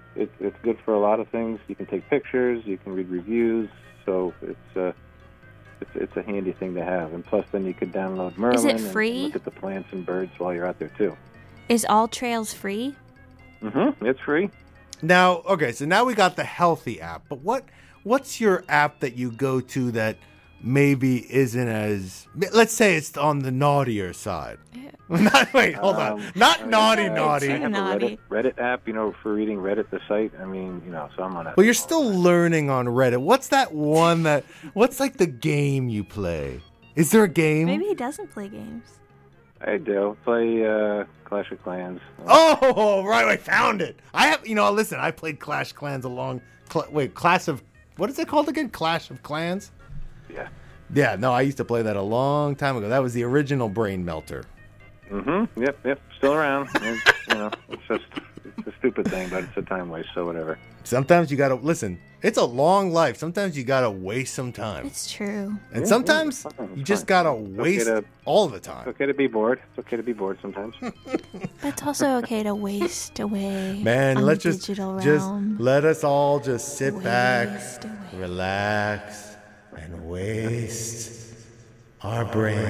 it's it's good for a lot of things. You can take pictures, you can read reviews, so it's uh, it's it's a handy thing to have. And plus, then you could download Merlin Is it and- free? and look at the plants and birds while you're out there too. Is All Trails free? Mm-hmm. It's free. Now, okay, so now we got the healthy app, but what what's your app that you go to that maybe isn't as, let's say it's on the naughtier side? Not, wait, hold on. Um, Not I- naughty, I- naughty. I have a Reddit, Reddit app, you know, for reading Reddit, the site. I mean, you know, so I'm on it. Well, you're still learning on Reddit. What's that one that, what's like the game you play? Is there a game? Maybe he doesn't play games. I do play uh, Clash of Clans. Oh, right, I found it. I have, you know, listen, I played Clash Clans along, cl- wait, Clash of, what is it called again? Clash of Clans? Yeah. Yeah, no, I used to play that a long time ago. That was the original brain melter. Mm-hmm. Yep, yep. Still around. And, you know, it's just it's a stupid thing, but it's a time waste, so whatever. Sometimes you gotta, listen, it's a long life. Sometimes you gotta waste some time. It's true. And Yeah, sometimes yeah, it's fine, you it's just fine. gotta It's okay waste to- all the time. It's okay to be bored. It's okay to be bored sometimes. But it's also okay to waste away Man, on let's the just digital just realm. let us all just sit back, Waste relax, and waste our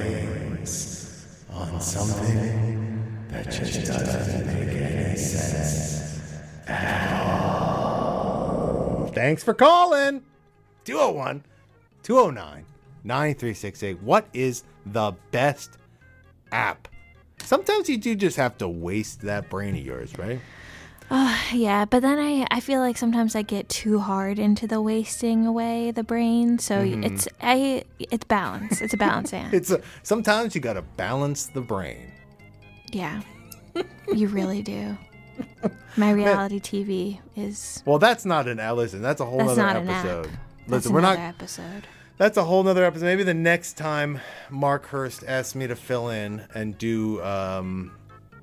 brains on something that just doesn't make any sense at all. Thanks for calling. two oh one, two oh nine, nine three six eight. What is the best app? Sometimes you do just have to waste that brain of yours, right? Uh, yeah, but then I, I feel like sometimes I get too hard into the wasting away the brain. So Mhm. it's I it's balance. It's a balance act. It's a, sometimes you got to balance the brain. Yeah, you really do. My reality T V is Well, that's not an app. Listen, that's a whole That's other not an app. episode. That's Listen, we're not. another episode. That's a whole nother episode. Maybe the next time Mark Hurst asks me to fill in and do. Um,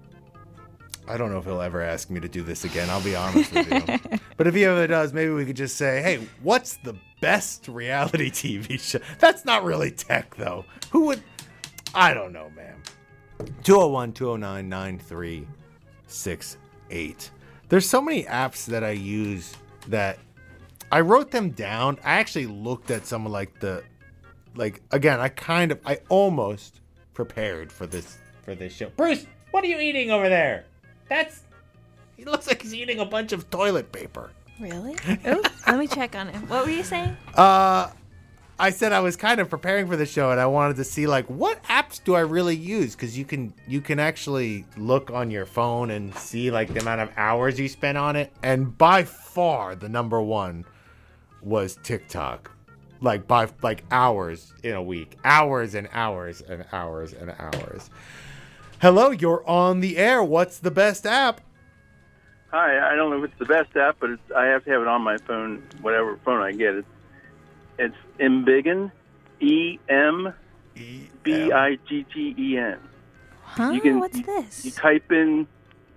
I don't know if he'll ever ask me to do this again. I'll be honest with you. But if he ever does, maybe we could just say, "Hey, what's the best reality T V show?" That's not really tech, though. Who would? I don't know, man. two oh one, two oh nine, nine three six eight. There's so many apps that I use that I wrote them down. I actually looked at some of like the, like again, I kind of, I almost prepared for this for this show. Bruce, what are you eating over there? That's, he looks like he's eating a bunch of toilet paper. Really? Oh, let me check on it. What were you saying? Uh, I said I was kind of preparing for the show, and I wanted to see like what apps do I really use, because you can you can actually look on your phone and see like the amount of hours you spent on it, and by far the number one was TikTok, like by like hours in a week, hours and hours and hours and hours. Hello, you're on the air. What's the best app? Hi, I don't know if it's the best app, but it's, I have to have it on my phone, whatever phone I get. It's, it's Embiggen, E M B I G G E N. Huh? You can, What's you, this? You type in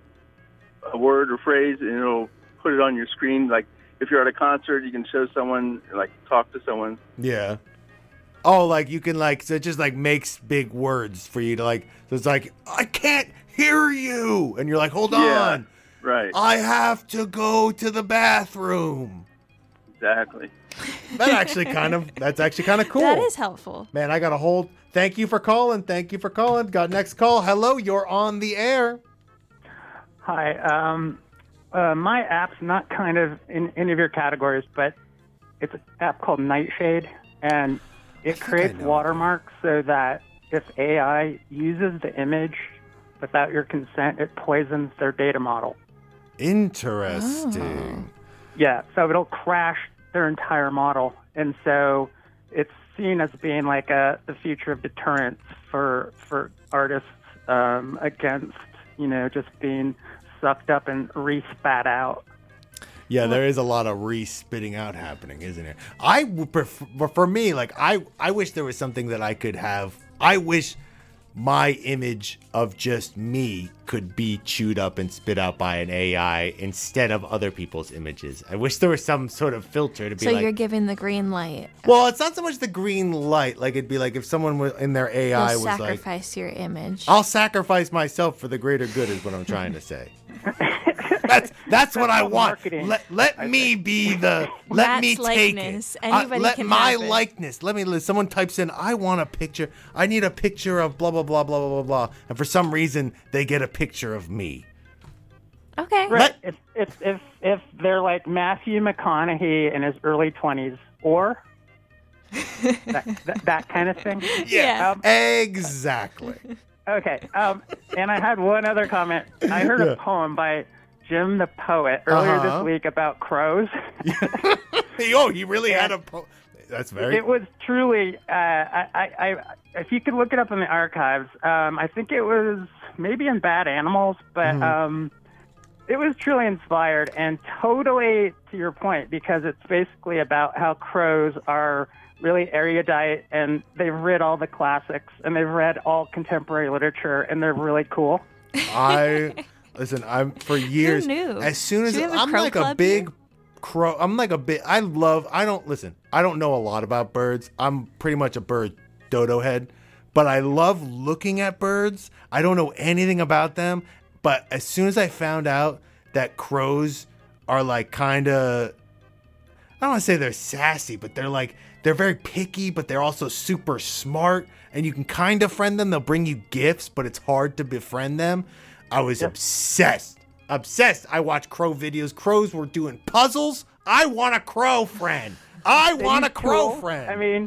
a word or phrase, and it'll put it on your screen. Like if you're at a concert, you can show someone, like talk to someone. Yeah. Oh, like you can like, so it just like makes big words for you to like, so it's like, I can't hear you. And you're like, hold Yeah, on. right. I have to go to the bathroom. Exactly. That actually kind of, that's actually kind of cool. That is helpful. Man, I got a hold. Thank you for calling. Thank you for calling. Got next call. Hello, you're on the air. Hi. Um, uh, my app's not kind of in any of your categories, but it's an app called Nightshade, and it creates watermarks so that if A I uses the image without your consent, it poisons their data model. Interesting. Yeah, so it'll crash their entire model, and so it's seen as being like a the future of deterrence for for artists um, against you know just being sucked up and re-spat out. Yeah, there is a lot of re-spitting out happening, isn't it? I would prefer, for me, like I, I wish there was something that I could have. I wish my image of just me could be chewed up and spit out by an A I instead of other people's images. I wish there was some sort of filter to be So like. you're giving the green light. Well, it's not so much the green light. Like it'd be like if someone was in their A I You'll was like, sacrifice your image. I'll sacrifice myself for the greater good, is what I'm trying to say. That's that's what I want. Marketing. Let let me be the let Rat's me take likeness. it. Uh, Anybody let can my have it. likeness. Let me. Let someone types in. I want a picture. I need a picture of blah blah blah blah blah blah blah. And for some reason, they get a picture of me. Okay. Right. If, if if if they're like Matthew McConaughey in his early twenties, or that, that, that kind of thing. Yeah. Um, exactly. Okay. Um, and I had one other comment. I heard Yeah. a poem by Jim the Poet earlier Uh-huh. this week about crows. Oh, he really had a. Po- That's very. It was truly. Uh, I, I, I, if you could look it up in the archives, um, I think it was maybe in Bad Animals, but Mhm. um, it was truly inspired and totally to your point because it's basically about how crows are really erudite and they've read all the classics and they've read all contemporary literature and they're really cool. I listen. I'm for years. knew? As soon as Should we have a I'm crow like a club big crow. I'm like a big. I love. I don't listen. I don't know a lot about birds. I'm pretty much a bird dodo head, but I love looking at birds. I don't know anything about them, but as soon as I found out that crows are like kind of, I don't want to say they're sassy, but they're like they're very picky, but they're also super smart, and you can kind of friend them. They'll bring you gifts, but it's hard to befriend them. I was obsessed. Obsessed. I watched crow videos. Crows were doing puzzles. I want a crow friend. I Isn't want a he crow cool? friend. I mean,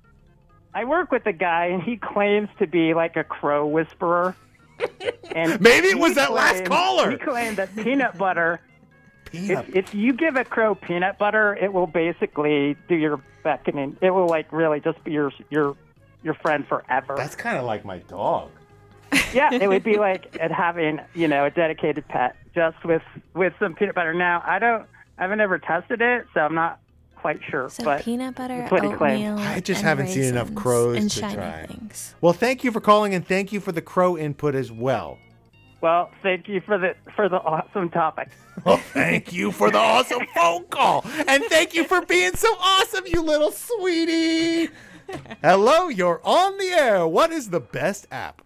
I work with a guy and he claims to be like a crow whisperer. And Maybe it he was that last claimed- caller. He claimed that peanut butter. Peanut. If, if you give a crow peanut butter, it will basically do your beckoning. It will like really just be your your your friend forever. That's kind of like my dog. Yeah, it would be like at having you know a dedicated pet just with with some peanut butter. Now I don't, I haven't ever tested it, so I'm not quite sure. So but peanut butter, that's what he claimed. oatmeal, I just and haven't seen enough raisins crows and to shiny try. things. Well, thank you for calling and thank you for the crow input as well. Well, thank you for the for the awesome topic. Well, thank you for the awesome phone call. And thank you for being so awesome, you little sweetie. Hello, you're on the air. What is the best app?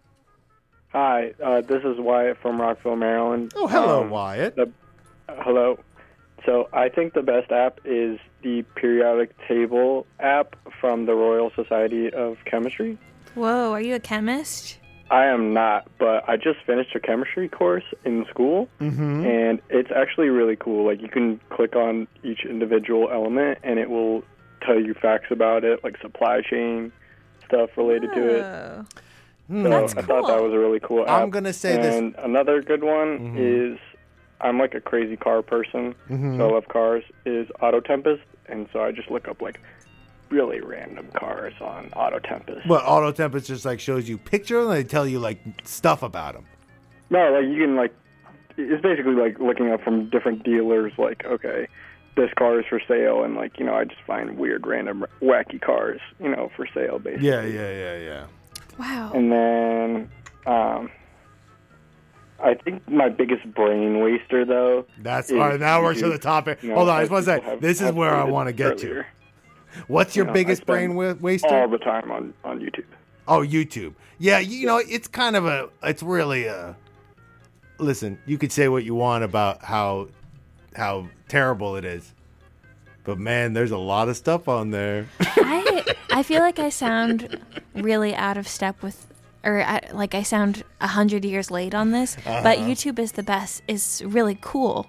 Hi, uh, this is Wyatt from Rockville, Maryland. Oh, hello, Um, Wyatt. The, uh, hello. So I think the best app is the periodic table app from the Royal Society of Chemistry. Whoa, are you a chemist? I am not, but I just finished a chemistry course in school, Mm-hmm. and it's actually really cool. Like, you can click on each individual element, and it will tell you facts about it, like supply chain stuff related to it. Oh. Hmm, So that's I thought that was a really cool app. I'm gonna say this- And another good one Mhm. is, I'm like a crazy car person, Mhm. so I love cars, is Auto Tempest, and so I just look up like really random cars on Auto Tempest. Well, Auto Tempest just like shows you pictures and they tell you like stuff about them. No, like you can like, it's basically like looking up from different dealers, like, okay, this car is for sale, and like, you know, I just find weird, random, wacky cars, you know, for sale, basically. Yeah, yeah, yeah, yeah. Wow. And then, um, I think my biggest brain waster, though. That's is all right. Now we're to YouTube. the topic. You know, Hold on, I like just want to say people have- this is have where I stated want to get earlier. to. What's your You know, biggest I spend brain wa- waster? all the time on on YouTube. Oh, YouTube. Yeah, you know, it's kind of a, it's really a, listen, you could say what you want about how, how terrible it is. But man, there's a lot of stuff on there. I I feel like I sound really out of step with, or I, like I sound a hundred years late on this. But Uh-huh. YouTube is the best. It's really cool.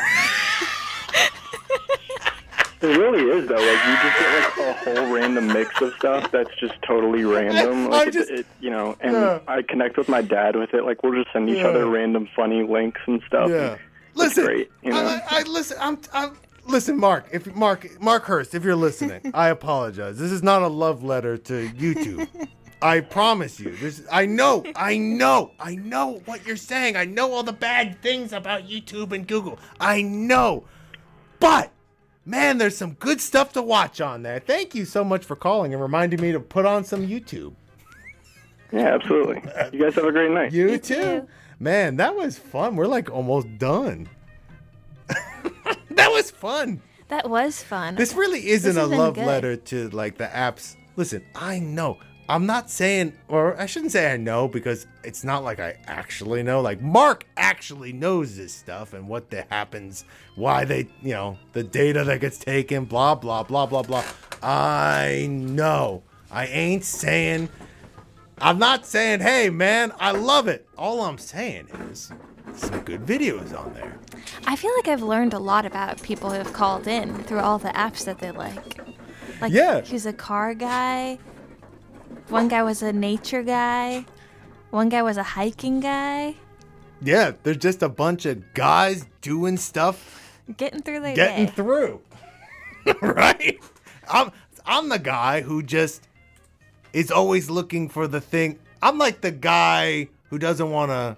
It really is, though. Like, you just get like a whole random mix of stuff that's just totally random. Like, I just- it, it, you know, and Yeah. I connect with my dad with it. Like, we'll just send each Yeah. other random funny links and stuff. Yeah. and it's Listen, great, you know. I, I listen. I'm, I'm. Listen, Mark. If Mark, Mark Hurst, if you're listening, I apologize. This is not a love letter to YouTube. I promise you. This. I know. I know. I know what you're saying. I know all the bad things about YouTube and Google. I know, but. Man, there's some good stuff to watch on there. Thank you so much for calling and reminding me to put on some YouTube. Yeah, absolutely. You guys have a great night. You, too. Man, that was fun. We're like almost done. That was fun. That was fun. This really isn't This a has been love good. letter to like the apps. Listen, I know. I'm not saying, or I shouldn't say I know, because it's not like I actually know. Like, Mark actually knows this stuff and what that happens, why they, you know, the data that gets taken, blah, blah, blah, blah, blah. I know. I ain't saying, I'm not saying, hey, man, I love it. All I'm saying is some good videos on there. I feel like I've learned a lot about people who have called in through all the apps that they like. Like, yeah. He's a car guy. One guy was a nature guy. One guy was a hiking guy. Yeah, there's just a bunch of guys doing stuff. Getting through their Getting day. through. Right? I'm I'm the guy who just is always looking for the thing. I'm like the guy who doesn't want to...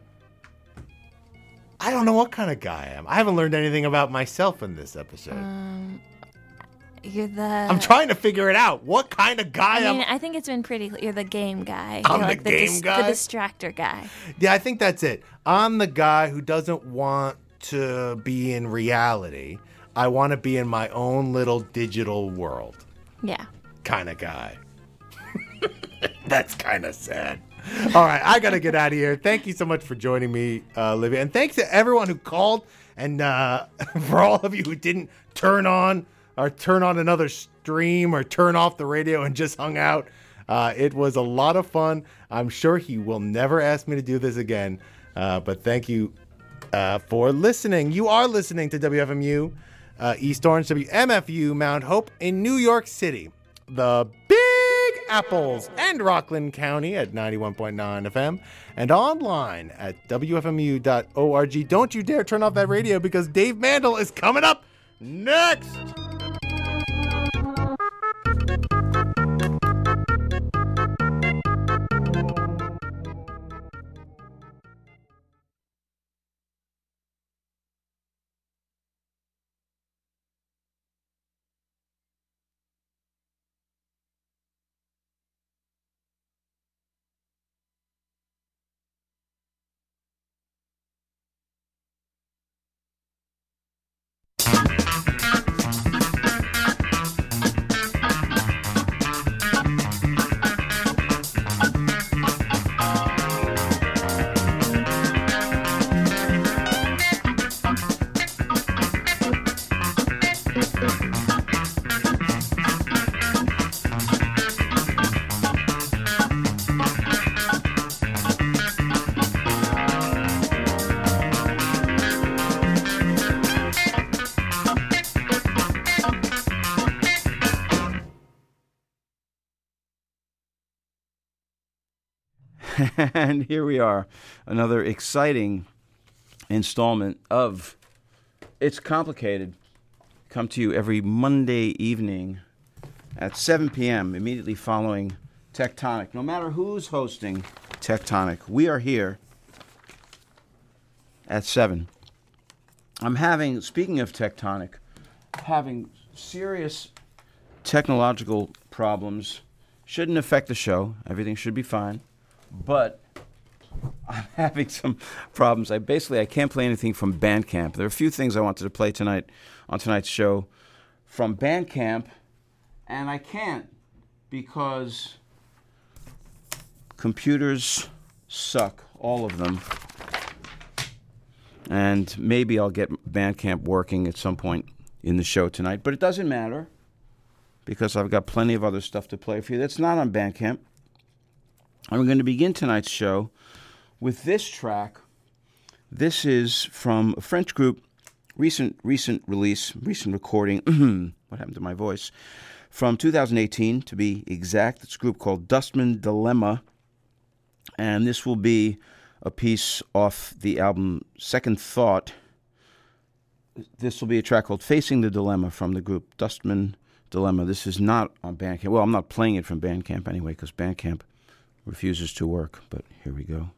I don't know what kind of guy I am. I haven't learned anything about myself in this episode. Um, you're the... I'm trying to figure it out. What kind of guy I am mean, I think it's been pretty clear. You're the game guy. I'm you're the like the, game dis- guy? the distractor guy. Yeah, I think that's it. I'm the guy who doesn't want to be in reality. I want to be in my own little digital world Yeah. kind of guy. That's kind of sad. All right, I got to get out of here. Thank you so much for joining me, uh, Olivia. And thanks to everyone who called, and uh, for all of you who didn't turn on or turn on another stream or turn off the radio and just hung out. Uh, it was a lot of fun. I'm sure he will never ask me to do this again. Uh, but thank you uh, for listening. You are listening to W F M U, uh, East Orange, W M F U, Mount Hope in New York City. The Big Apples and Rockland County at ninety-one point nine F M and online at W F M U dot org. Don't you dare turn off that radio, because Dave Mandel is coming up next. And here we are, another exciting installment of It's Complicated. Come to you every Monday evening at seven p.m., immediately following Tectonic. No matter who's hosting Tectonic, we are here at seven. I'm having, speaking of Tectonic, having serious technological problems. Shouldn't affect the show. Everything should be fine. But I'm having some problems. I basically I can't play anything from Bandcamp. There are a few things I wanted to play tonight on tonight's show from Bandcamp, and I can't because computers suck, all of them. And maybe I'll get Bandcamp working at some point in the show tonight, but it doesn't matter because I've got plenty of other stuff to play for you that's not on Bandcamp. I'm going to begin tonight's show with this track. This is from a French group, recent recent release, recent recording. What happened to my voice? From two thousand eighteen, to be exact. It's a group called Dustman Dilemma, and this will be a piece off the album Second Thought. This will be a track called Facing the Dilemma from the group Dustman Dilemma. This is not on Bandcamp. Well, I'm not playing it from Bandcamp anyway, because Bandcamp refuses to work, but here we go.